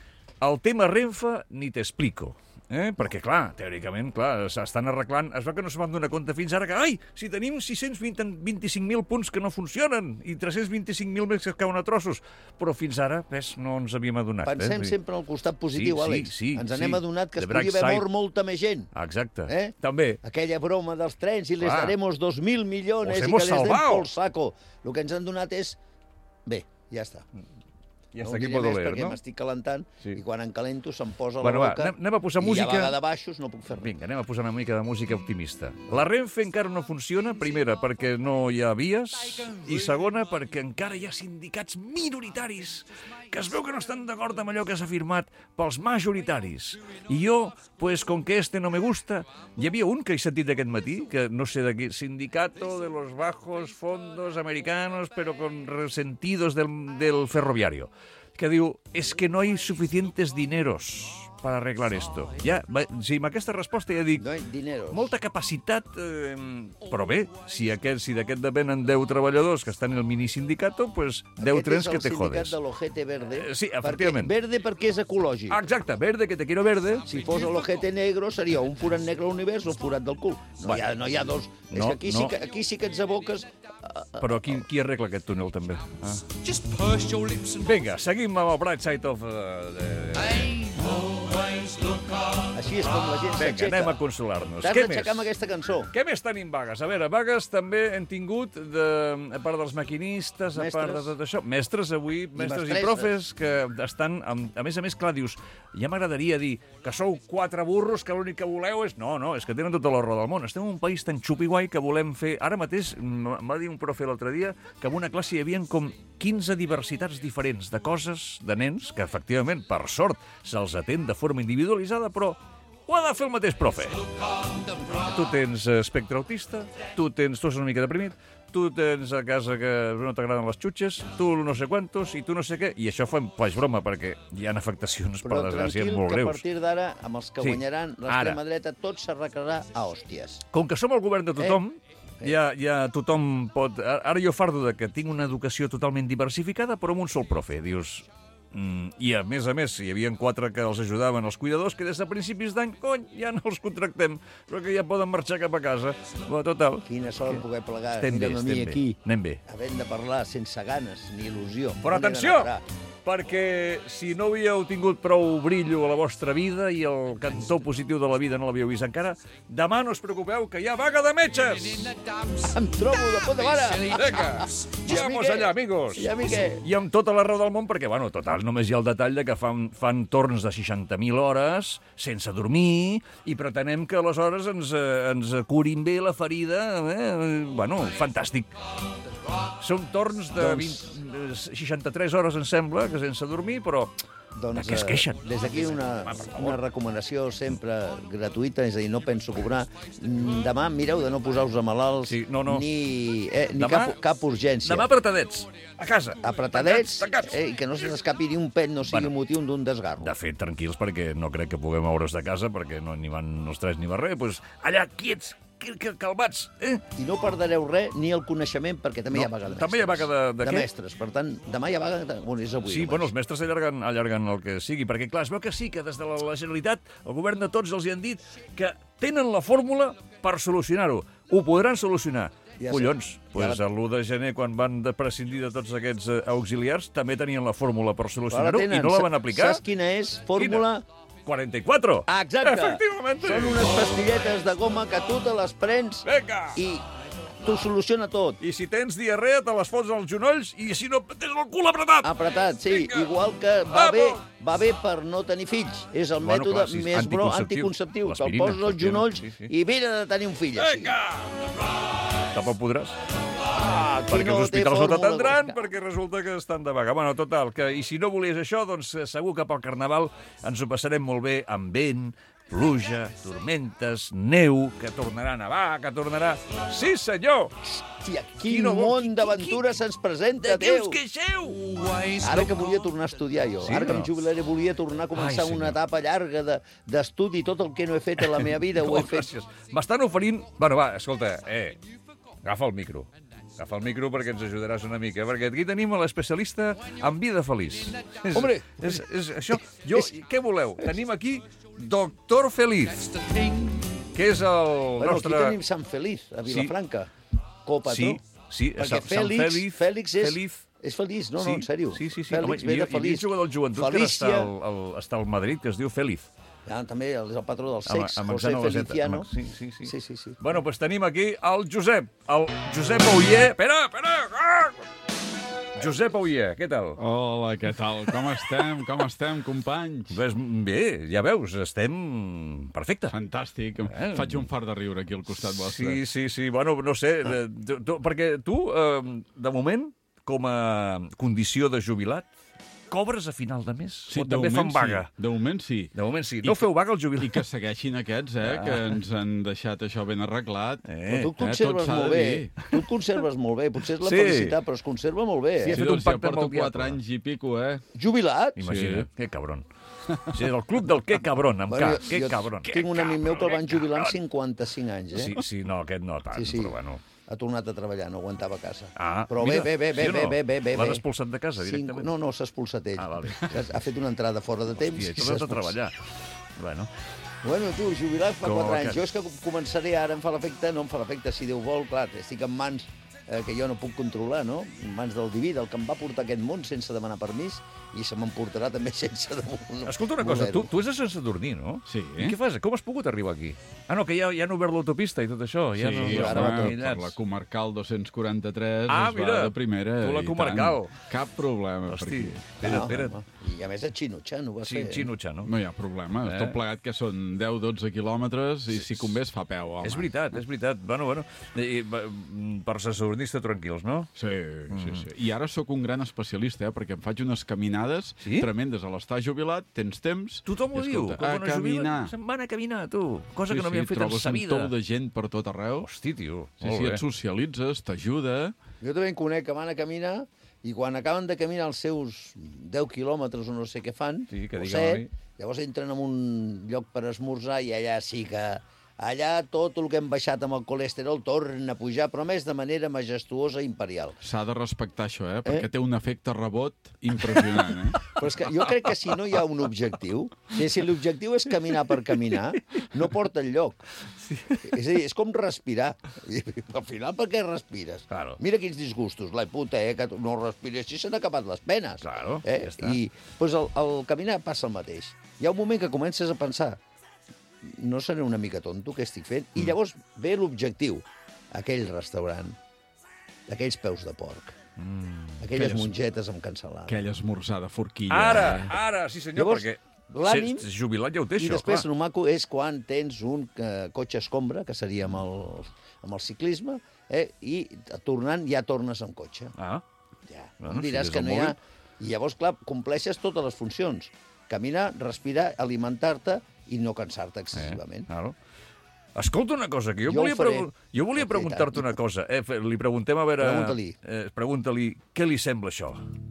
el tema Renfe, ni t'explico. Eh? Perquè, clar, teòricament, clar, s'estan arreglant... Es veu que no se van donar compte fins ara que, ai, si tenim sis cents vint-i-cinc mil punts que no funcionen i tres cents vint-i-cinc mil més que es cauen a trossos. Però fins ara, ves, no ens havíem adonat. Pensem eh? sempre en el costat positiu, Sí, sí, Àlex. sí, Ens sí. anem adonat que es The bright podria haver side. mort molta més gent. Exacte. Eh? També. Aquella broma dels trens i les Clar. daremos dos mil millones Os i que hemos les den salvado. por saco. El que ens han donat és... Bé, ja està. I no hasta ho aquí diré puedo més leer, perquè no? m'estic calentant Sí. i quan em calento se'm posa Bueno, la va, boca anem- anem a posar i música. a vaga de baixos no puc fer res. Vinga, anem a posar una mica de música optimista. La Renfe encara no funciona, primera, perquè no hi ha vies, i segona, perquè encara hi ha sindicats minoritaris que es veu que no estan d'acord amb allò que s'ha firmat pels majoritaris. I jo, pues, con que este no me gusta, hi havia un que he sentit aquest matí, que no sé de qui, Sindicato de los Bajos Fondos Americanos, pero con resentidos del, del ferroviario, que diu, es que no hay suficientes dineros para arreglar esto. Ja, va, si amb aquesta resposta ja dic, No hi ha dineros. molta capacitat, eh, però bé, si, aquest, si d'aquest depenen deu treballadors que estan en el minisindicato, pues deu trens que te jodes. Aquest és el sindicat de l'Ojete Verde. Eh, sí, perquè, efectivament. verde perquè és ecològic. Ah, exacte, verde, que te quiero verde. Si fos l'Ojete Negro seria un forat negre a l'univers o un forat del cul. No, Bueno. hi, ha, no hi ha dos. És No, que aquí, no. sí que aquí sí que ets aboques... Però qui, qui arregla aquest túnel, també? Ah. Just purse your lips and Vinga, seguim amb el Bright Side of... Uh, de... always look on. Així és com la gent Vinga, s'aixeca. anem a consolar-nos. T'has Què d'aixecar amb més? aquesta cançó. Què més tenim vagues? A veure, vagues també hem tingut, de, a part dels maquinistes, a part de Mestres. tot això, mestres avui, mestres i mestresses. profes, que estan, amb, a més a més, clar, dius, ja m'agradaria dir que sou quatre burros que l'únic que voleu és... No, no, és que tenen tota la raó del món. Estem en un país tan xupi-guai que volem fer... Ara mateix, em va dir un profe l'altre dia, que en una classe hi havia com quinze diversitats diferents de coses, de nens, que efectivament, per sort, se'ls atén de forma individualitzada, però ho ha de fer el mateix profe. Tu tens eh, espectre autista, tu tens tu estàs una mica deprimit, tu tens a casa que no t'agraden les xutxes, tu no sé quantos i tu no sé què, i això fa, faig broma perquè hi ha afectacions, Però per desgràcia, tranquil, molt que a greus. partir d'ara, amb els que Sí, guanyaran l'extrema dreta, tot s'arreglarà a hòsties. Com que som el govern de tothom, Eh. ja, ja tothom pot... Ara jo fardo de que tinc una educació totalment diversificada, però amb un sol profe. Dius... Mm, I a més a més, hi havia quatre que els ajudaven els cuidadors, que des de principis d'any, cony, ja no els contractem, però que ja poden marxar cap a casa. Però total, Quina sort poder plegar. estem bé, Mira'm a mi estem bé. aquí, Anem bé. havent de parlar sense ganes ni il·lusió. Però On he d'anar atenció, a parar? perquè si no havíeu tingut prou brillo a la vostra vida i el cantó positiu de la vida no l'havíeu vist encara, demà no us preocupeu que hi ha vaga de metges! Em trobo de puta mare! Vinga, I a mi vamos què? allà, amigos! I a mi què? I amb tota la raó del món, perquè, bueno, total, només hi ha el detall de que fan, fan torns de seixanta mil hores sense dormir i pretenem que aleshores ens, eh, ens curin bé la ferida. Eh? Bueno, fantàstic. Són torns de Doncs- vint, eh, seixanta-tres hores, em sembla, que sense dormir, però Doncs, de què es eh, queixen? Des d'aquí una, una recomanació sempre gratuïta, és a dir, no penso cobrar. Mm, Demà mireu de no posar-vos a malalts Sí, no, no. ni, eh, ni Demà- cap, cap urgència. Demà apretadets, a casa. Apretadets, Tancats, tancats. eh, i que no se t'escapi ni un pet, no sigui Bueno. motiu d'un desgarro. De fet, tranquils, perquè no crec que puguem moure's de casa, perquè no n'hi van els tres ni va res. Pues allà, quiets, que, que calmats, eh? I no perdreu res, ni el coneixement, perquè també No, hi ha vaga de mestres. també hi ha vaga de- de de què? mestres. Per tant, demà hi ha vaga de... Bueno, és avui. Sí, només. bueno, els mestres allarguen, allarguen el que sigui, perquè, clar, es veu que sí, que des de la, la Generalitat, el govern de tots els hi han dit que tenen la fórmula per solucionar-ho. Ho podran solucionar. Ja sé. Collons, Ja pues la- l'u de gener, quan van de prescindir de tots aquests eh, auxiliars, també tenien la fórmula per Però ara solucionar-ho i tenen, no la van sa- aplicar. Saps quina és? Fórmula... quaranta-quatre. Ah, exacte. Efectivament. Són unes pastilletes de goma que tu te les prens Vinga. i t'ho soluciona tot. I si tens diarrea, te les fots als genolls i si no, tens el cul apretat. Apretat, sí. Vinga. Igual que va Vamos. bé, va bé per no tenir fills. És el Bueno, mètode clar, sí, més bro anticonceptiu. anticonceptiu. Que el L'aspirina, poses als efectivament, genolls sí, sí. i mira de tenir un fill així. Vinga! Tampoc podràs. Ah, qui Perquè no els té hospitals no fórmula, t'atendran, doncs, perquè resulta que estan de vaga. Bueno, total, que, i si no volies això, doncs eh, segur que pel Carnaval ens ho passarem molt bé amb vent, pluja, tormentes, neu, que tornarà a nevar, que tornarà... Sí, senyor! Hòstia, Qui quin no vol- món qui- d'aventures se'ns presenta, De què us Déu! queixeu? Ara que volia tornar a estudiar jo, Sí, ara que no? em jubilaré, volia tornar a començar Ai, senyor. una etapa llarga de- d'estudi, tot el que no he fet a la meva vida ho he Oh, fet. gràcies. M'estan oferint... Bueno, va, escolta, eh, agafa el micro. Agafa el micro perquè ens ajudaràs una mica, perquè aquí tenim l'especialista en vida feliç. És, Hombre! És, és això. Jo, què voleu? Tenim aquí Doctor Feliz, que és el Bueno, nostre... aquí tenim Sant Feliç, a Vilafranca, copatró. Sí, sí, Perquè Sant- Sant Fèlix, Fèlix, Fèlix és, Feliz. és feliç, no, Sí, no, en sèrio. Sí, sí, sí. Fèlix Home, ve hi, de hi havia un feliç. jugador del joventut que ara està Felícia. al, al, està al Madrid, que es diu Feliz. Ja, també és el patró del Amb- sex, amb José accent a la zeta. Feliciano. Amb- Sí, sí, sí. Sí, sí, sí. Bueno, doncs tenim aquí el Josep, el Josep Auier. Espera, espera! Ah! Josep Auier, què tal? Hola, què tal? Com estem? Com estem, companys? Pues bé, ja veus, estem perfecte. Fantàstic. Eh? Faig un fart de riure aquí al costat vostre. Sí, sí, sí. Bueno, no sé, de, de, de, perquè tu, eh, de moment, com a condició de jubilat, cobres a final de mes? Sí, o de també fan moment vaga? sí. De moment sí. De moment sí. I No que- feu vaga al jubilat? I que segueixin aquests, eh, Ah. que ens han deixat això ben arreglat. Eh. Però tu et tot conserves s'ha de molt bé. dir. Tu et conserves molt bé. Potser és la Sí. felicitat, però es conserva molt bé. Sí, Eh? ha Sí, fet un doncs ja pacte amb porto el diable. quatre anys i pico, eh? Jubilat? Imagina, Sí. que cabron. Sí, és el club del que cabron, amb Bueno, K. jo- Que jo cabron. Tinc un amic meu que el van Que jubilar amb cabron. cinquanta-cinc anys, eh? Sí, sí, no, aquest no tant, Sí, sí. però bueno. Ha tornat a treballar, no aguantava a casa. Ah, Però mira, bé, bé, bé, sí o bé, no? bé, bé, bé. L'han bé. expulsat de casa, Cinc- directament? No, no, s'ha expulsat ell. Ah, vale. Ha, ha fet una entrada fora de temps. Hòstia, i tu s'ha has de expulsat. treballar. Bueno, Bueno, tu, jubilat fa Com quatre que- anys. Jo és que començaré ara, em fa l'efecte, no em fa l'efecte, si Déu vol, clar, estic en mans eh, que jo no puc controlar, no? En mans del diví, del que em va portar aquest món sense demanar permís, i se m'emportarà també sense de escolta una cosa, tu, voler-ho. tu és de Sant Sadurní, no? Sí. I què fas? Com has pogut arribar aquí? Ah, no, que ja, ja han obert l'autopista i tot això. Ja sí, no, ja ara va va tot. per la comarcal dos-cents quaranta-tres Ah, es mira, va de primera. tu la i comarcal. tant. Cap problema Hosti, per aquí. espera't, espera't. home. I a més a Xinutxan ho va Sí, fer. Xinutxa, no? No hi ha problema. Eh? Tot plegat que són deu dotze quilòmetres i si convé es fa peu, home. És veritat, és veritat. Bueno, bueno. I, i, per Sant Sadurní esteu tranquils, no? Sí, sí, sí. I ara sóc un gran especialista, eh, perquè em faig unes caminades Sí? tremendes a l'estar jubilat, tens temps... Tothom ho i, diu. escolta, que a quan es jubilen caminar. se'n van a caminar, tu. Cosa Sí, que no sí, havien fet en trobes sa un vida. tou de gent per tot arreu. Hosti, tio. Sí, molt sí, bé. et socialitzes, t'ajuda... Jo també en conec que van a caminar i quan acaben de caminar els seus deu quilòmetres o no sé què fan, Sí, que o digue'm a mi. set, llavors entren en un lloc per esmorzar i allà sí que... Allà tot el que hem baixat amb el colesterol torna a pujar, però a més de manera majestuosa i imperial. S'ha de respectar això, eh? Perquè té un efecte rebot impressionant, eh? Però és que jo crec que si no hi ha un objectiu, si, si l'objectiu és caminar per caminar, no porta enlloc. Sí. És a dir, és com respirar. I, al final, per què respires? Claro. Mira quins disgustos. La puta, eh, que no respires, si s'han acabat les penes. Claro, eh? ja està. I doncs el, el caminar passa el mateix. Hi ha un moment que comences a pensar no seré una mica tonto, què estic fent? I llavors ve l'objectiu. Aquell restaurant, aquells peus de porc, mm, aquelles aquelles- mongetes amb cansalada. Aquell esmorzar de forquilla. Ara, ara, sí senyor, Llavors, perquè l'ànim- si ets jubilat ja ho té, I això, després, clar. el maco és quan tens un eh, cotxe escombra, que seria amb el, amb el ciclisme, eh, i tornant ja tornes amb cotxe. Ah, Ja. Bueno, Em diràs si que des no del hi ha... I llavors, clar, compleixes totes les funcions. Caminar, respirar, alimentar-te i no cansar-te eh, excessivament. claro. Escolta una cosa, que jo, Jo ho volia, faré. pregu jo volia Ok, preguntar-te tant. una cosa. Eh, fe- li preguntem a veure... Pregunta-li. Eh, Pregunta-li què li sembla això.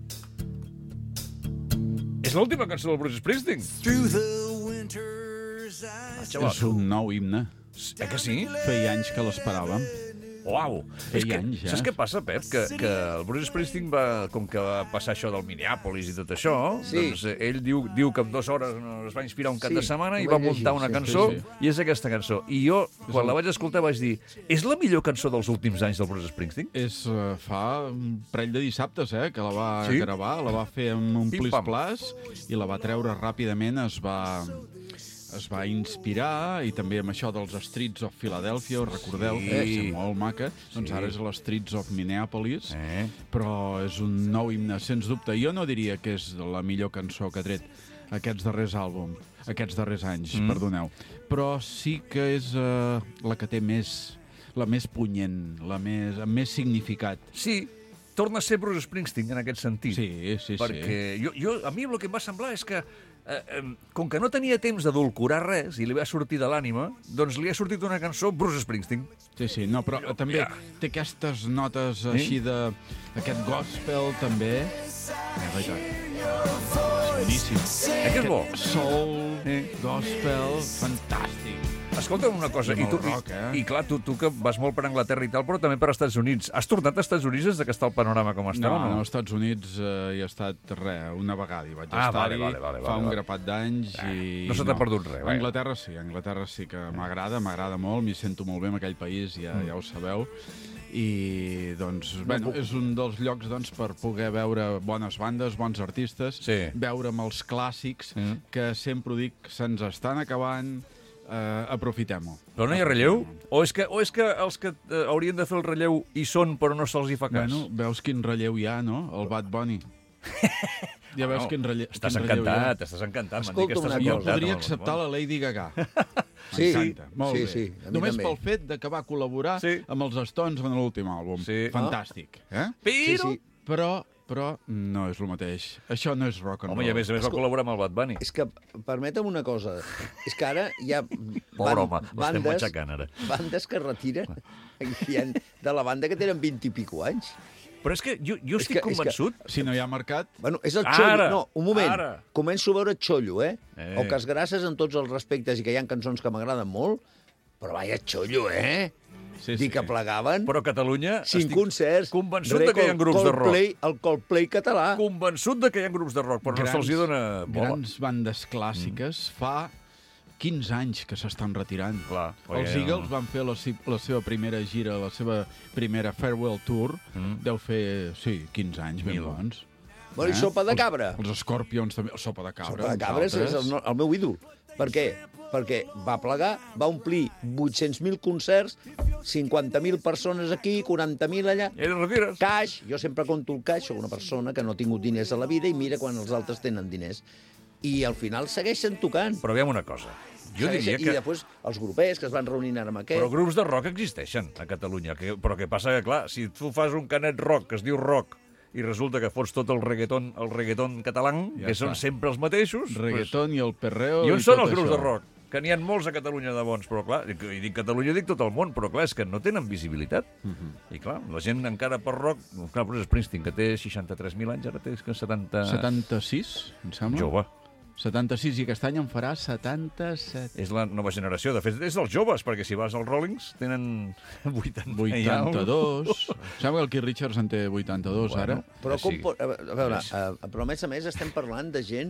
És l'última cançó del Bruce Springsteen. Ah, xaval. És un nou himne. Eh que sí? Feia anys que l'esperàvem. Uau! Feia És que, anys, ja. saps què passa, Pep? Que, que el Bruce Springsteen, va, com que va passar això del Minneapolis i tot això, Sí. doncs eh, ell diu, diu que en dues hores es va inspirar un cap Sí, de setmana i ho va vaig muntar llegir, una sí, cançó, sí, sí. i és aquesta cançó. I jo, quan la vaig escoltar, vaig dir, és la millor cançó dels últims anys del Bruce Springsteen? És uh, fa un parell de dissabtes, eh, que la va Sí? gravar, la va fer amb un Pim-pam. plis-plas i la va treure ràpidament, es va es va inspirar, i també amb això dels Streets of Philadelphia, us recordeu? Sí. Que va ser molt maca. Sí. Doncs ara és les Streets of Minneapolis, Eh? però és un nou himne, sens dubte. Jo no diria que és la millor cançó que ha tret aquests darrers àlbums, aquests darrers anys, mm. perdoneu. Però sí que és uh, la que té més, la més punyent, la més, amb més significat. Sí, torna a ser Bruce Springsteen en aquest sentit. Sí, sí, perquè sí. jo, jo, a mi el que em va semblar és que, eh, eh, com que no tenia temps d'adulcorar res i li va sortir de l'ànima, doncs li ha sortit una cançó Bruce Springsteen. Sí, sí, no, però Jo, també ja. té aquestes notes així de... aquest gospel, també. Eh, vaja. Boníssim. Eh que és bo? Soul, Sí. gospel, fantàstic. Escolta'm una cosa, I i, amb tu, el rock, eh? i, i clar, tu, tu que vas molt per Anglaterra i tal, però també per Estats Units. Has tornat als Estats Units des que està el panorama com està, No, o no? no, als Estats Units eh, hi he estat, res, una vegada hi vaig Ah, estar-hi, vale, vale, vale, fa vale, un vale. grapat d'anys Eh, i... no se t'ha perdut res, A vaja. Anglaterra sí, a Anglaterra sí que m'agrada, m'agrada molt, m'hi sento molt bé en aquell país, ja, Mm. ja ho sabeu. I, doncs, bueno, és un dels llocs doncs, per poder veure bones bandes, bons artistes, Sí. veure amb els clàssics, Mm. que sempre ho dic, se'ns estan acabant, eh, aprofitem-ho. Però no hi ha relleu? O és que, o és que els que eh, haurien de fer el relleu hi són, però no se'ls hi fa cas? Bueno, veus quin relleu hi ha, no? El Bad Bunny. Ja veus No, quin, relle estàs quin relleu hi ha. encantat, estàs encantat. M'han dit que Escolta'm estàs una Jo cosa. encantat podria amb el acceptar Bad la Lady Gaga. Sí, M'encanta, molt sí, bé. sí, a mi Només també. pel fet de que va col·laborar Sí. amb els Stones en l'últim àlbum. Sí. Fantàstic. Eh? Bunny. Però... Sí, sí. Però, però no és el mateix. Això no és rock and Home, roll. i a més a més va col·laborar amb el Bad Bunny. És que, permetem una cosa, és que ara hi ha Pobre home, l'estem bandes, matxacant ara. bandes que retiren hi ha de la banda que tenen vint i pico anys. Però és que jo, jo És estic que- és que- convençut... Si no hi ha mercat, Bueno, és el Ara, xollo. No, un moment. ara. Començo a veure xollo, eh? Eh. O que es gràcies en tots els respectes i que hi ha cançons que m'agraden molt, però vaya xollo, eh? sí, Dir que plegaven Però a Catalunya cinc estic concerts. convençut Re, de que hi ha grups de rock. Coldplay, el Coldplay català. Convençut de que hi ha grups de rock, però no se'ls hi dona bola. grans bandes clàssiques Mm. fa quinze anys que s'estan retirant. Clar, Els perquè- Eagles van fer la, si- la seva primera gira, la seva primera farewell tour. Mm. Deu fer, sí, quinze anys, ben Mil. bons. Bueno, i Sopa de Cabra. Els, els Scorpions també. Sopa de cabra. Sopa de Cabra és, és el, no- el meu ídol. Per què? Perquè va plegar, va omplir vuit-cents mil concerts, cinquanta mil persones aquí, quaranta mil allà. I ell retires. Caix, jo sempre conto el caix, soc una persona que no ha tingut diners a la vida i mira quan els altres tenen diners. I al final segueixen tocant. Però aviam una cosa. Jo diria I que... després els grupers que es van reunint ara amb aquest. Però grups de rock existeixen a Catalunya. Que, però què passa? Que, clar, si tu fas un canet rock que es diu rock i resulta que fots tot el reggaeton, el reggaeton català, Ja que són està. sempre els mateixos... Reggaeton i el perreo I on i són tot els grups això. de rock? Que n'hi ha molts a Catalunya de bons, però clar, i i dic Catalunya, dic tot el món, però clar, és que no tenen visibilitat. Uh Mhm. -huh. I clar, la gent encara per rock... Clar, Bruce Springsteen, que té seixanta-tres mil anys, ara té que setanta... setanta-sis, em sembla. Jove. setanta-sis, i aquest any en farà setanta-set. És la nova generació. De fet, és dels joves, perquè si vas als Rollings tenen vuitanta, vuitanta-dos. Em sembla que el Keith Richards en té vuitanta-dos, Bueno. ara. Però, que com sí. pot, a veure, Sí. a, però a més a més estem parlant de gent...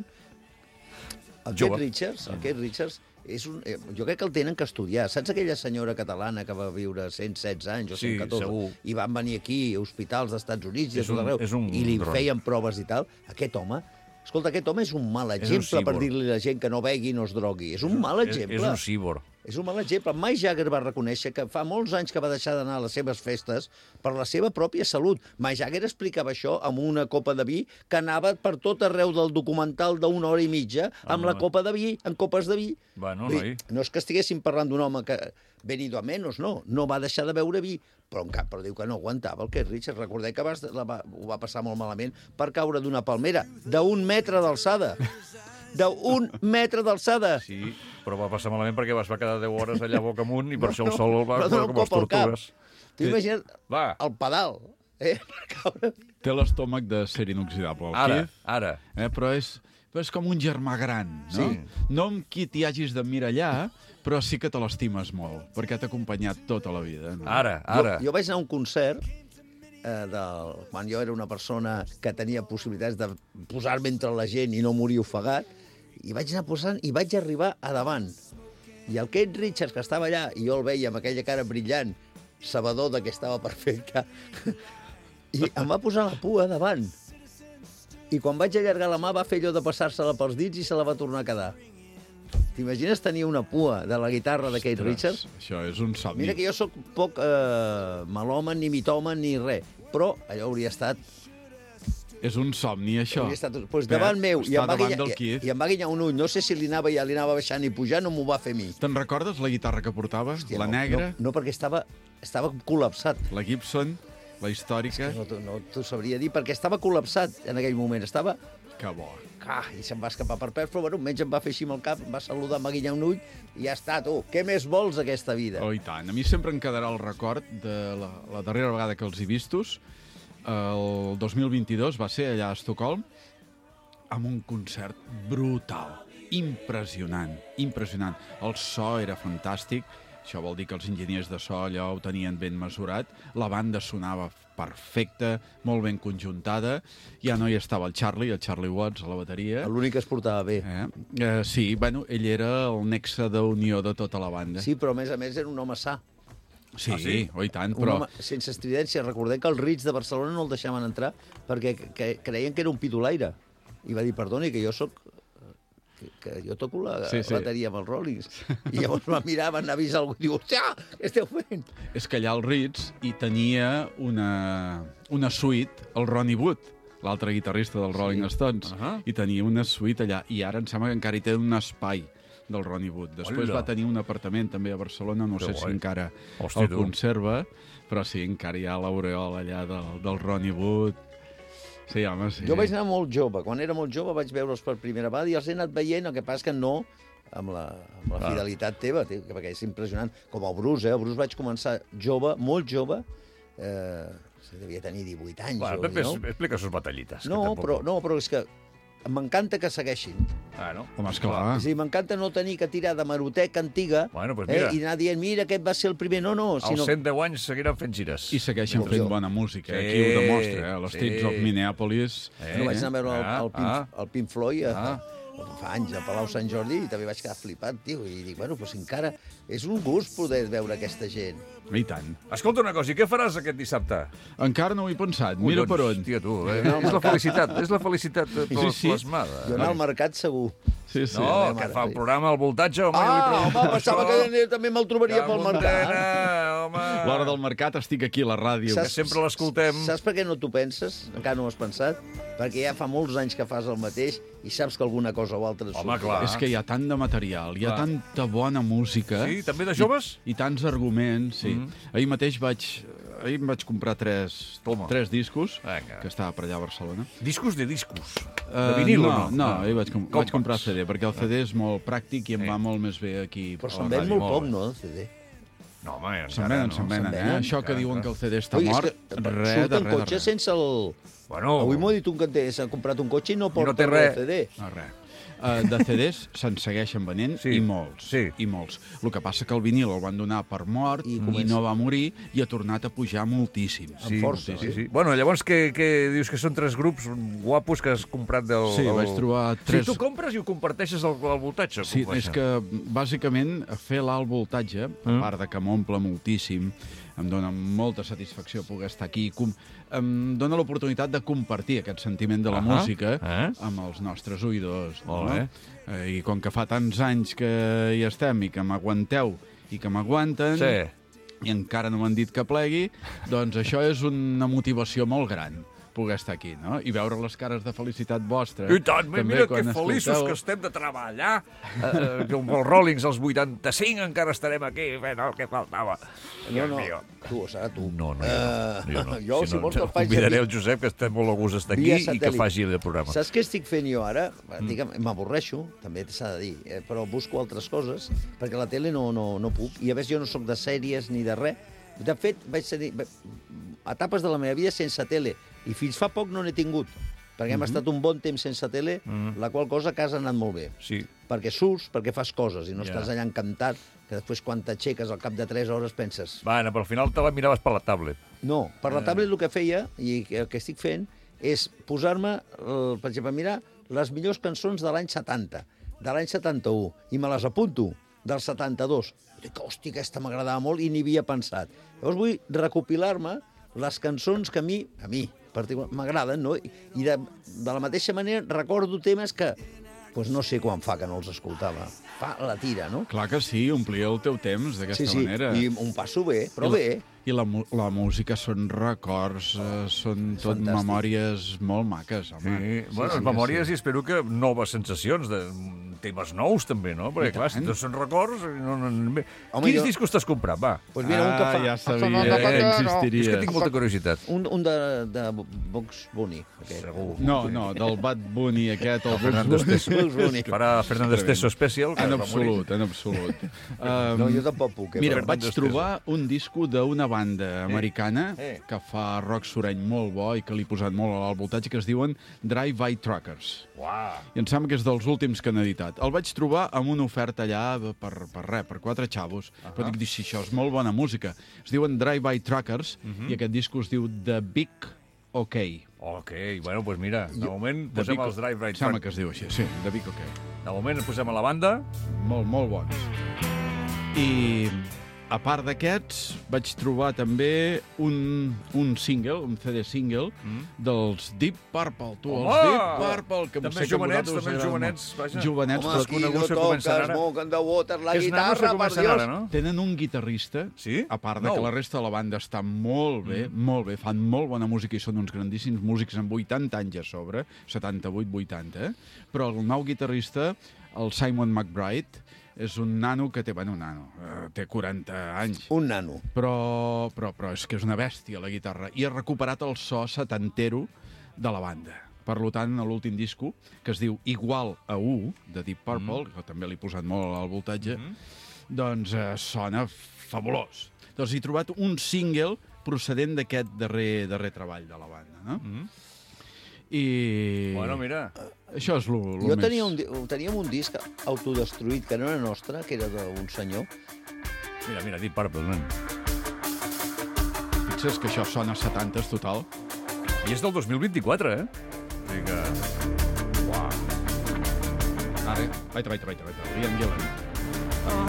El Jove. Keith Richards, el Keith Richards és un, eh, jo crec que el tenen que estudiar. Saps aquella senyora catalana que va viure cent setze anys o Sí, cent catorze segur. i van venir aquí a hospitals dels Estats Units i És de tot un- arreu és un i li dron. feien proves i tal? Aquest home... Escolta, aquest home és un mal un exemple per cíborg. dir-li a la gent que no begui i no es drogui. És un mal És, exemple. és un cíbor. És un mal exemple. Mike Jagger va reconèixer que fa molts anys que va deixar d'anar a les seves festes per la seva pròpia salut. Mike Jagger explicava això amb una copa de vi que anava per tot arreu del documental d'una hora i mitja amb Home. la copa de vi, en copes de vi. Bueno, Vull noi. dir, no és que estiguéssim parlant d'un home que venido a menos, no. No va deixar de beure vi, però en cap, però diu que no aguantava el Keith Richards. Recordeu que va, la va, ho va passar molt malament per caure d'una palmera d'un metre d'alçada. D'un metre d'alçada. Sí, però va passar malament perquè es va quedar deu hores allà boca amunt i per això el No, sol el va però veure dona un com les cop al cap. tortugues. T'ho imagina't Va, el pedal, eh? Per caure. Té l'estómac de ser inoxidable, el ara, Keith. ara. Eh, però és... però és com un germà gran, no? Sí. No amb qui t'hi hagis d'emmirallar, però sí que te l'estimes molt, perquè t'ha acompanyat tota la vida. No? Ara, ara. Jo, jo vaig anar a un concert eh, del, quan jo era una persona que tenia possibilitats de posar-me entre la gent i no morir ofegat, i vaig anar posant i vaig arribar a davant. I el Keith Richards, que estava allà, i jo el veia amb aquella cara brillant, sabedor de que estava perfecte, i em va posar la pua davant. I quan vaig allargar la mà va fer allò de passar-se-la pels dits i se la va tornar a quedar. T'imagines tenir una pua de la guitarra de Keith Richards? Això és un somni. Mira que jo sóc poc eh, melòman, ni mitòman, ni res, però allò hauria estat... És un somni, això. Hauria estat... Pues davant meu, i em, va davant guinyar, del i, Keith. i em va guinyar un ull. No sé si li anava, ja li anava baixant i pujant, no m'ho va fer a mi. Te'n recordes la guitarra que portava? Hòstia, la no, negra? No, no, perquè estava, estava col·lapsat. La Gibson? La històrica? No, t'ho- no t'ho sabria dir, perquè estava col·lapsat en aquell moment. Estava... Que bo. Ah, i se'm va escapar per perd, però bueno, almenys em va fer així amb el cap, em va saludar, em va guinyar un ull, i ja està, tu. Què més vols aquesta vida? Oh, i tant. A mi sempre em quedarà el record de la, la darrera vegada que els he vistos. El dos mil vint-i-dos va ser allà a Estocolm amb un concert brutal, impressionant, impressionant. El so era fantàstic, això vol dir que els enginyers de so allò ho tenien ben mesurat, la banda sonava perfecta, molt ben conjuntada, ja no hi estava el Charlie, el Charlie Watts a la bateria. L'únic que es portava bé. Eh? Eh, sí, bueno, ell era el nexe d'unió de tota la banda. Sí, però a més a més era un home sa. Sí, Ah, sí? oh, i tant, Un però... home sense estridència. Recordem que els Ritz de Barcelona no el deixaven entrar perquè que, creien que era un pitolaire. I va dir, perdoni, que jo sóc... Que, que jo toco la Sí, sí. bateria amb els Rollins. I llavors va mirar, van avisar algú i diu, hòstia, què esteu fent? És que allà al Ritz hi tenia una, una suite, el Ronnie Wood, l'altre guitarrista dels Rolling Stones, Ahà. i tenia una suite allà, i ara em sembla que encara hi té un espai del Ronnie Wood. Després Hola. va tenir un apartament també a Barcelona, no Que sé si guai. encara Hosti, el tu. conserva, però sí, encara hi ha l'aureola allà del, del Ronnie Wood. Sí, home, sí. Jo vaig anar molt jove. Quan era molt jove vaig veure'ls per primera vegada i els he anat veient, el que passa és que no amb la, amb la Clar. fidelitat teva, tio, perquè és impressionant. Com el Bruce, eh? El Bruce vaig començar jove, molt jove, eh, devia tenir divuit anys. Bueno, o Pepe, dinou. explica sus batallites. No, que tampoc- però, no, però és que m'encanta que segueixin. Ah, no? Home, esclar. És a dir, m'encanta no tenir que tirar de maroteca antiga Bueno, pues mira. eh, i anar dient, mira, aquest va ser el primer. No, no, Als sinó... cent deu anys seguiran fent gires. I segueixen No, fent jo- bona música, Sí, aquí ho demostra, eh? Els sí. Streets of Minneapolis. Eh, No vaig anar a veure el, Ah, el, Pink, ah. el Pink Floyd a, Ah. fa anys a Palau Sant Jordi i també vaig quedar flipat, tio. I dic, bueno, doncs encara és un gust poder veure aquesta gent. I tant. Escolta una cosa, i què faràs aquest dissabte? Encara no ho he pensat. Mira per on. Hòstia, tu, eh? és la felicitat, és la felicitat de Sí, sí, sí. plasmada. Jo anar al mercat segur. Sí, sí. No, mare, que fa el sí. programa al voltatge, home. jo li Ah, pregunto home, pensava això. que també me'l trobaria pel mercat. Muntena, home. L'hora del mercat estic aquí a la ràdio. Que sempre l'escoltem. Saps per què no t'ho penses? Encara no ho has pensat? Perquè ja fa molts anys que fas el mateix i saps que alguna cosa o altra et Home, sortirà. clar. És que hi ha tant de material, hi ha Clar. tanta bona música. Sí, també de joves? I, i tants arguments, sí. Mhm. Ahir mateix vaig... Ahir em vaig comprar tres, Toma. tres discos, Vinga. que estava per allà a Barcelona. Discos de discos. Eh, De vinil no, o no? No, Ah. ahir vaig, com, Com vaig comprar pots? C D, perquè el C D és molt pràctic i em Sí. va molt més bé aquí Però a se'n la ven ràdio. molt poc, no, el C D? No, home, encara Se'n venen, no. se'n venen, se'n eh? venen. Això que Clar, diuen clar. que el C D està Ui, és mort, que res surt de en res de cotxe res. sense el... Bueno, Avui m'ho ha dit un que té- s'ha comprat un cotxe i no no porta té res. el C D. No, res. Uh, de C Ds se'n segueixen venent Sí, i molts, sí. i molts. El que passa que el vinil el van donar per mort I i, comença- no va morir i ha tornat a pujar moltíssim. sí, força, sí, eh? sí. Bueno, llavors, que, que dius que són tres grups guapos que has comprat del... Sí, el... vaig trobar tres- Si tu compres i ho comparteixes al, al voltatge. Sí, com és això? que bàsicament fer l'alt voltatge, Mm. a part de que m'omple moltíssim, em dona molta satisfacció poder estar aquí, com, em dona l'oportunitat de compartir aquest sentiment de la Ahà, música eh? amb els nostres oïdors. Molt no? bé. Eh, I com que fa tants anys que hi estem i que m'aguanteu i que m'aguanten, Sí. i encara no m'han dit que plegui, doncs això és una motivació molt gran, poder estar aquí, no? I veure les cares de felicitat vostra. I tant, també mira que quan feliços escolteu- que estem de treballar. Eh, eh, com els Rollings, als vuitanta-cinc, encara estarem aquí fent el que faltava. No, Dios no, mío. tu, serà tu. No, no, jo, Eh, no. jo no. jo, si no, vols, te'l faig convidaré a el Josep, que estem molt a gust d'estar aquí via i que satèl·lit. faci el programa. Saps què estic fent jo ara? Mm. Dic, m'avorreixo, també s'ha de dir, eh, però busco altres coses, perquè la tele no, no, no puc. I a més, jo no sóc de sèries ni de res. De fet, vaig tenir etapes de la meva vida sense tele, i fins fa poc no n'he tingut. perquè hem estat un bon temps sense tele, Mhm. la qual cosa a casa ha anat molt bé. Sí. Perquè surts, perquè fas coses, i no Ja. estàs allà encantat, que després quan t'aixeques al cap de tres hores penses... Bueno, però al final te la miraves per la tablet. No, per la Eh. tablet el que feia, i el que estic fent, és posar-me, eh, per exemple, mirar les millors cançons de l'any setanta, de l'any setanta-u, i me les apunto, del setanta-dos. Dic, hòstia, aquesta m'agradava molt i n'hi havia pensat. Llavors vull recopilar-me les cançons que a mi, a mi, particular, m'agraden, no? I de, de la mateixa manera recordo temes que pues no sé quan fa que no els escoltava. Fa la tira, no? Clar que sí, omplia el teu temps d'aquesta Sí, sí, manera. i un passo bé, però I la, bé. I la, mu- la música són records, eh, són tot Fantàstic. memòries molt maques, home. Sí, bueno, sí, memòries sí. i espero que noves sensacions, de temes nous també, no? Perquè, I clar, si tant. tots són records... No, no, no, Home, Quins jo- discos t'has comprat, va? Pues mira, un que fa... Ah, ja sabia, Fernando eh, Cantero. insistiries. És que tinc molta curiositat. Un, un de, de Bugs Bunny. Aquest. Segur. No, no, del Bad Bunny aquest, el Fernando Bugs Bunny. Esteso. Bugs Bunny. Farà Fernando Esteso Special, que En va morir. absolut, en absolut. Um, No, jo tampoc puc. Eh, Mira, però- vaig Fernando trobar un disco d'una banda americana Eh. que fa rock soreny molt bo i que li he posat molt a l'alt voltatge, que es diuen Drive-By Truckers. Uau. I em sembla que és dels últims que han editat. El vaig trobar amb una oferta allà per, per res, per quatre xavos. Uh -huh. Però dic, si això és molt bona música. Es diuen Drive-By Truckers uh -huh. i aquest disco es diu The Big OK. Ok, bueno, doncs pues mira, de moment The posem Big- els Drive Right. Sembla que es diu així, sí, The Big OK. De moment posem a la banda. Molt, molt bons. I a part d'aquests, vaig trobar també un, un single, un C D single, mm. dels Deep Purple. Tu, Home! els Deep Purple, que També sé que jovenets, vosaltres també agraden jovenets, molt. vaja. Jovenets, Home, però aquí coneguts no que comencen toques, ara. Smoke and the Water, la Que els nanos que guitarra, per comencen Dios. ara, no? tenen un guitarrista, Sí? a part de No. que la resta de la banda està molt bé, mm. molt bé, fan molt bona música i són uns grandíssims músics amb vuitanta anys a sobre, setanta-vuit vuitanta, però el nou guitarrista, el Simon McBride, és un nano que té, bueno, un nano, eh, té quaranta anys, Un nano. però, però, però és que és una bèstia la guitarra, i ha recuperat el so setantero de la banda. Per tant, a l'últim disco, que es diu Igual a U, de Deep Purple, mm. que també l'he posat molt al voltatge, mm. doncs eh, sona fabulós. Doncs he trobat un single procedent d'aquest darrer, darrer treball de la banda, no? Mm. I... Bueno, mira. Això és lo, lo Jo més... tenia un, di- teníem un disc autodestruït, que no era nostre, que era d'un senyor. Mira, mira, Deep Purple, nen. Fixa't que això sona a setantes total. I és del dos mil vint-i-quatre, eh? O sigui que... Uau. Ara, vaita, vaita, vaita, vaita. Liam Gillan.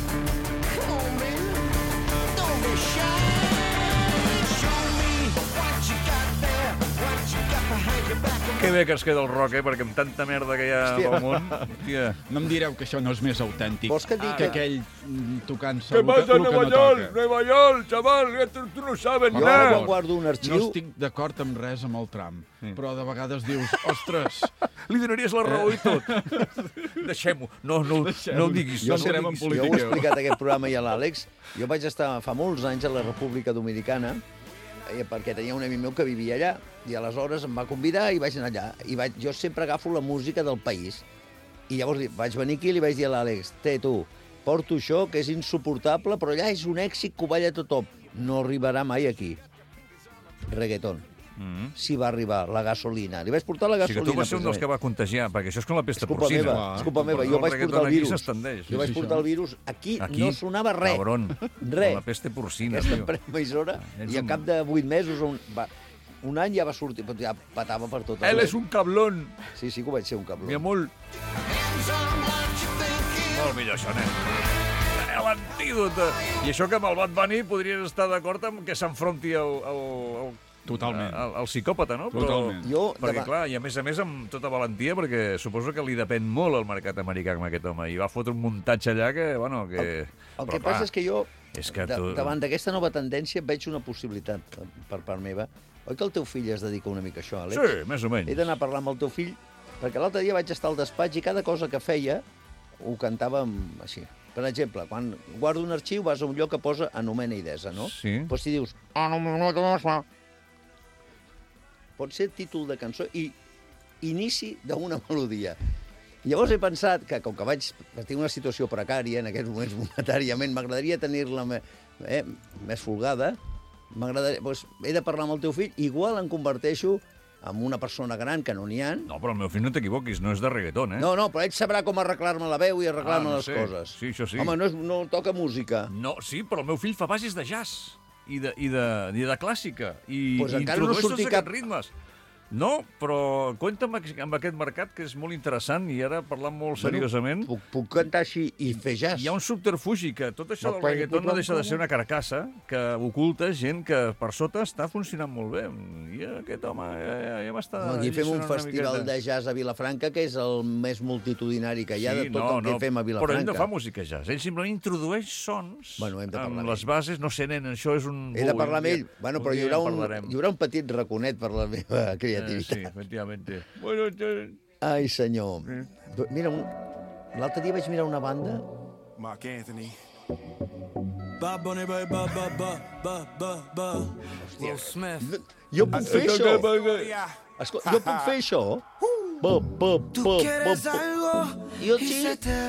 Que bé que es queda el rock, eh? Perquè amb tanta merda que hi ha Hòstia. al món... Hòstia. No em direu que això no és més autèntic Vols que digui que que- aquell mm, tocant-se ¿Qué lo que, pasa, lo que Nueva no York? toca. Nueva York, chaval, que tú, tú no sabes Jo No. nada. quan guardo un No arxiu... estic d'acord amb res amb el tram, però de vegades dius, ostres, Li donaries la raó i tot. Deixem-ho. No, no, no ho diguis. Jo, no ho entrem en diguis. jo ho he política. explicat aquest programa i a l'Àlex. Jo vaig estar fa molts anys a la República Dominicana eh, perquè tenia un amic meu que vivia allà i aleshores em va convidar i vaig anar allà. I vaig, jo sempre agafo la música del país. I llavors vaig venir aquí i li vaig dir a l'Àlex, té, tu, porto això que és insuportable, però allà és un èxit que ho balla tothom. No arribarà mai aquí. Reggaeton. Mm. Sí va arribar, la gasolina. Li vaig portar la O sigui gasolina. que tu vas ser un dels que precisament. va contagiar, perquè això és com la pesta És culpa porcina. meva, Clar. és culpa meva. El Jo vaig reggaeton portar el aquí virus. s'estendeix. Jo vaig sí, portar això. el virus. Aquí, Aquí no sonava res. Cabron. Res. La peste porcina, Aquesta tio. emissora, Ets i a un- cap de vuit mesos, un, va, un any ja va sortir, però ja patava per tot. Él és un cablón. Sí, sí que ho vaig ser un Mi cabló. amor. Molt millor, això, nen. Eh, L'antídot. de- I això que amb el Bad Bunny podries estar d'acord amb que s'enfronti al, al, al, Totalment. al, al psicòpata, no? Totalment. Jo, Perquè, davant- clar, i a més a més amb tota valentia, perquè suposo que li depèn molt el mercat americà amb aquest home. I va fotre un muntatge allà que, bueno, que... El que passa és que jo, és que da, tu- davant d'aquesta nova tendència, veig una possibilitat eh, per part meva. Oi que el teu fill es dedica una mica a això, Àlex? Sí, més o menys. He d'anar a parlar amb el teu fill, perquè l'altre dia vaig estar al despatx i cada cosa que feia ho cantava amb, així. Per exemple, quan guardo un arxiu vas a un lloc que posa anomena idesa, no? Sí. Doncs si dius anomena idesa, pot ser títol de cançó i inici d'una melodia. Llavors he pensat que, com que vaig tinc una situació precària en aquests moments monetàriament, m'agradaria tenir-la me- eh, més folgada, m'agradaria, doncs he de parlar amb el teu fill, igual em converteixo amb una persona gran, que no n'hi ha. No, però el meu fill no t'equivoquis, no és de reggaeton, eh? No, no, però ell sabrà com arreglar-me la veu i arreglar-me Ah, no les sé. coses. Sí, això sí. Home, no, és, no toca música. No, sí, però el meu fill fa bases de jazz i de, i de, i de clàssica i, Pues i encara no introdueix surti tots cap- aquests ritmes. No, però compta amb, amb aquest mercat que és molt interessant i ara parlant molt seriosament... Puc, puc cantar així i fer jazz. Hi ha un subterfugi que tot això No, del però- reggaeton no deixa de ser una carcassa que oculta gent que per sota està funcionant molt bé. I aquest home ja, ja, ja m'està... No, aquí fem un alliçonant una festival miqueta. de jazz a Vilafranca que és el més multitudinari que hi ha de tot el que fem a Però ell Vilafranca. no fa música jazz. Ell simplement introdueix sons Bueno, hem de parlar amb amb les bases. No sé, nen, això és un... He de parlar amb ell. Bueno, però hi haurà, un, parlarem. hi haurà un petit raconet per la meva Eh, creativitat. sí, efectivament. Bueno, eh, Ai, senyor. Mira, un... l'altre dia vaig mirar una banda... Mark Anthony. Ba Bunny, ba ba ba ba ba ba ba. Will Smith. Jo puc fer això? Escolta, jo puc fer això? Ba, ba, ba, ba, ba. Jo sí.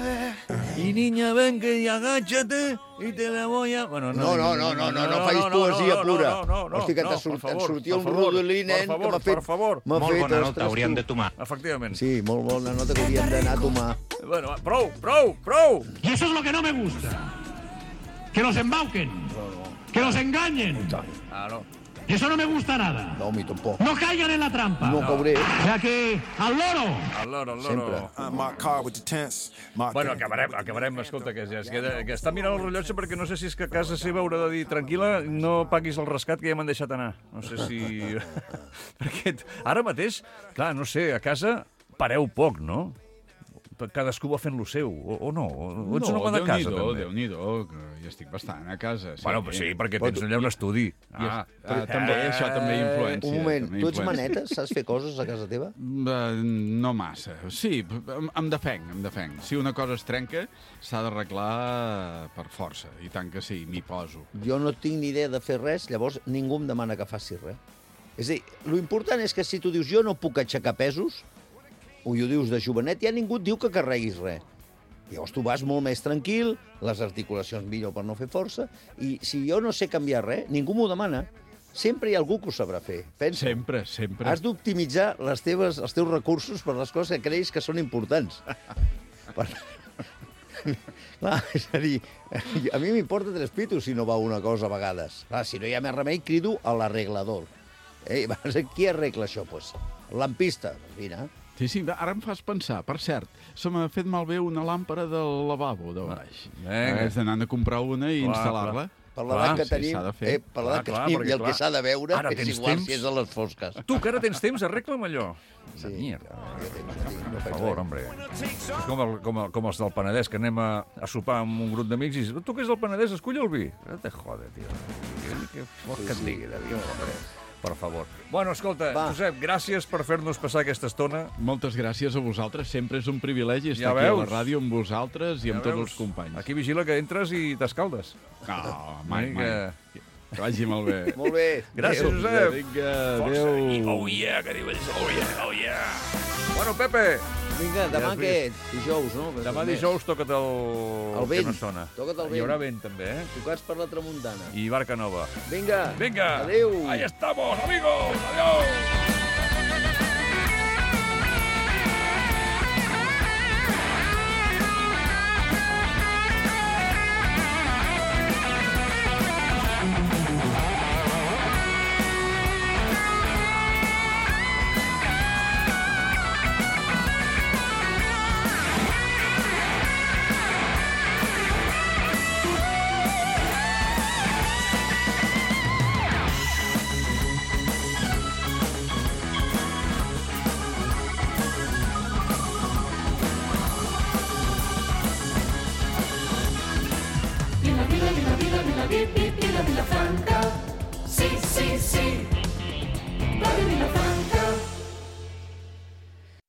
y niña, ven que y agáchate y te la voy a... Bueno, No, no, no, no, no, no facis poesia pura. No, no, no, Hosti, que no, t'ha per sort- favor, et sortia un per favor, rodolí, nen, per favor, que m'ha fet... per favor. m'ha Molt fet, bona nota, ostres, hauríem tu. de tomar. Efectivament. Sí, molt bona nota que hauríem d'anar a tomar. Bueno, va, prou, prou, prou! Y eso es lo que no me gusta. Que los embauquen. Que los engañen. Ah, no. Y eso no me gusta nada. No, a mi tampoc. No caigan en la trampa. No cauré. O sea que al loro. Al loro, al loro. Sempre. Uh, Mark Carr with the tense. Mark Bueno, acabarem, acabarem, escolta, que, és que, que està mirant el rellotge perquè no sé si és que a casa seva haurà de dir tranquil·la, no paguis el rescat que ja m'han deixat anar. No sé si... perquè ara mateix, clar, no sé, a casa pareu poc, no? Cadascú va fent lo seu, o, o no? O ets un home de casa, també? Déu-n'hi-do, que hi estic bastant a casa. Sí. Bueno, però sí, perquè tens allà un estudi. Ah, ah, també, això també influència. Un moment, també tu ets influència. manetes? Saps fer coses a casa teva? Uh, no massa. Sí, em, em defenc, em defenc. Si una cosa es trenca, s'ha d'arreglar per força. I tant que sí, m'hi poso. Jo no tinc ni idea de fer res, llavors ningú em demana que faci res. És a dir, l'important és que si tu dius jo no puc aixecar pesos, o ho dius de jovenet, ja ningú et diu que carreguis res. Llavors tu vas molt més tranquil, les articulacions millor per no fer força, i si jo no sé canviar res, ningú m'ho demana. Sempre hi ha algú que ho sabrà fer. Pensa. Sempre, sempre. Has d'optimitzar les teves, els teus recursos per les coses que creus que són importants. Per... Clar, és a dir, a mi m'importa tres pitos si no va una cosa a vegades. Clar, si no hi ha més remei, crido a l'arreglador. Eh, qui arregla això? Pues, lampista. Vine. Sí, sí, ara em fas pensar. Per cert, se m'ha fet malbé una làmpara del lavabo de baix. Vinga. Has d'anar a comprar una i Clar, instal·lar-la. Per l'edat que sí, tenim, s'ha de fer. eh, per l'edat Clar, que clar, tenim perquè, i el que clar, s'ha de veure ara és tens igual temps. si és a les fosques. Tu, que ara tens temps, arregla'm allò. Sí. De mierda. Jo temps, no, tinc, no Per faig favor, res. hombre. És com, el, com, el, com els del Penedès, que anem a, a sopar amb un grup d'amics i dius, tu que és del Penedès, escull el vi. No te jode, tio. Què vols que et digui, David? Hombre. Per favor. Bueno, escolta, Va. Josep, gràcies per fer-nos passar aquesta estona. Moltes gràcies a vosaltres. Sempre és un privilegi estar Ja aquí a la veus. ràdio amb vosaltres i amb Ja tots veus? els companys. Aquí vigila que entres i t'escaldes. No, mai, Vinga. mai. Que vagi molt bé. Molt bé. Gràcies, Adéu. Josep. Vinga, Força. adéu. I oh yeah, que diu ell. Oh yeah, oh yeah. Bueno, Pepe, Vinga, demà has què? Dijous, no? demà dijous toca't el... El vent. Que no sona. Toca't el Hi haurà vent. vent, també, eh? Tocats per la tramuntana. I Barca Nova. Vinga. Venga. Adéu. Ahí estamos, amigos. Adiós. Vila, vila, vila, vila, vila, vila, vila, vila Franca. Sí, sí, sí.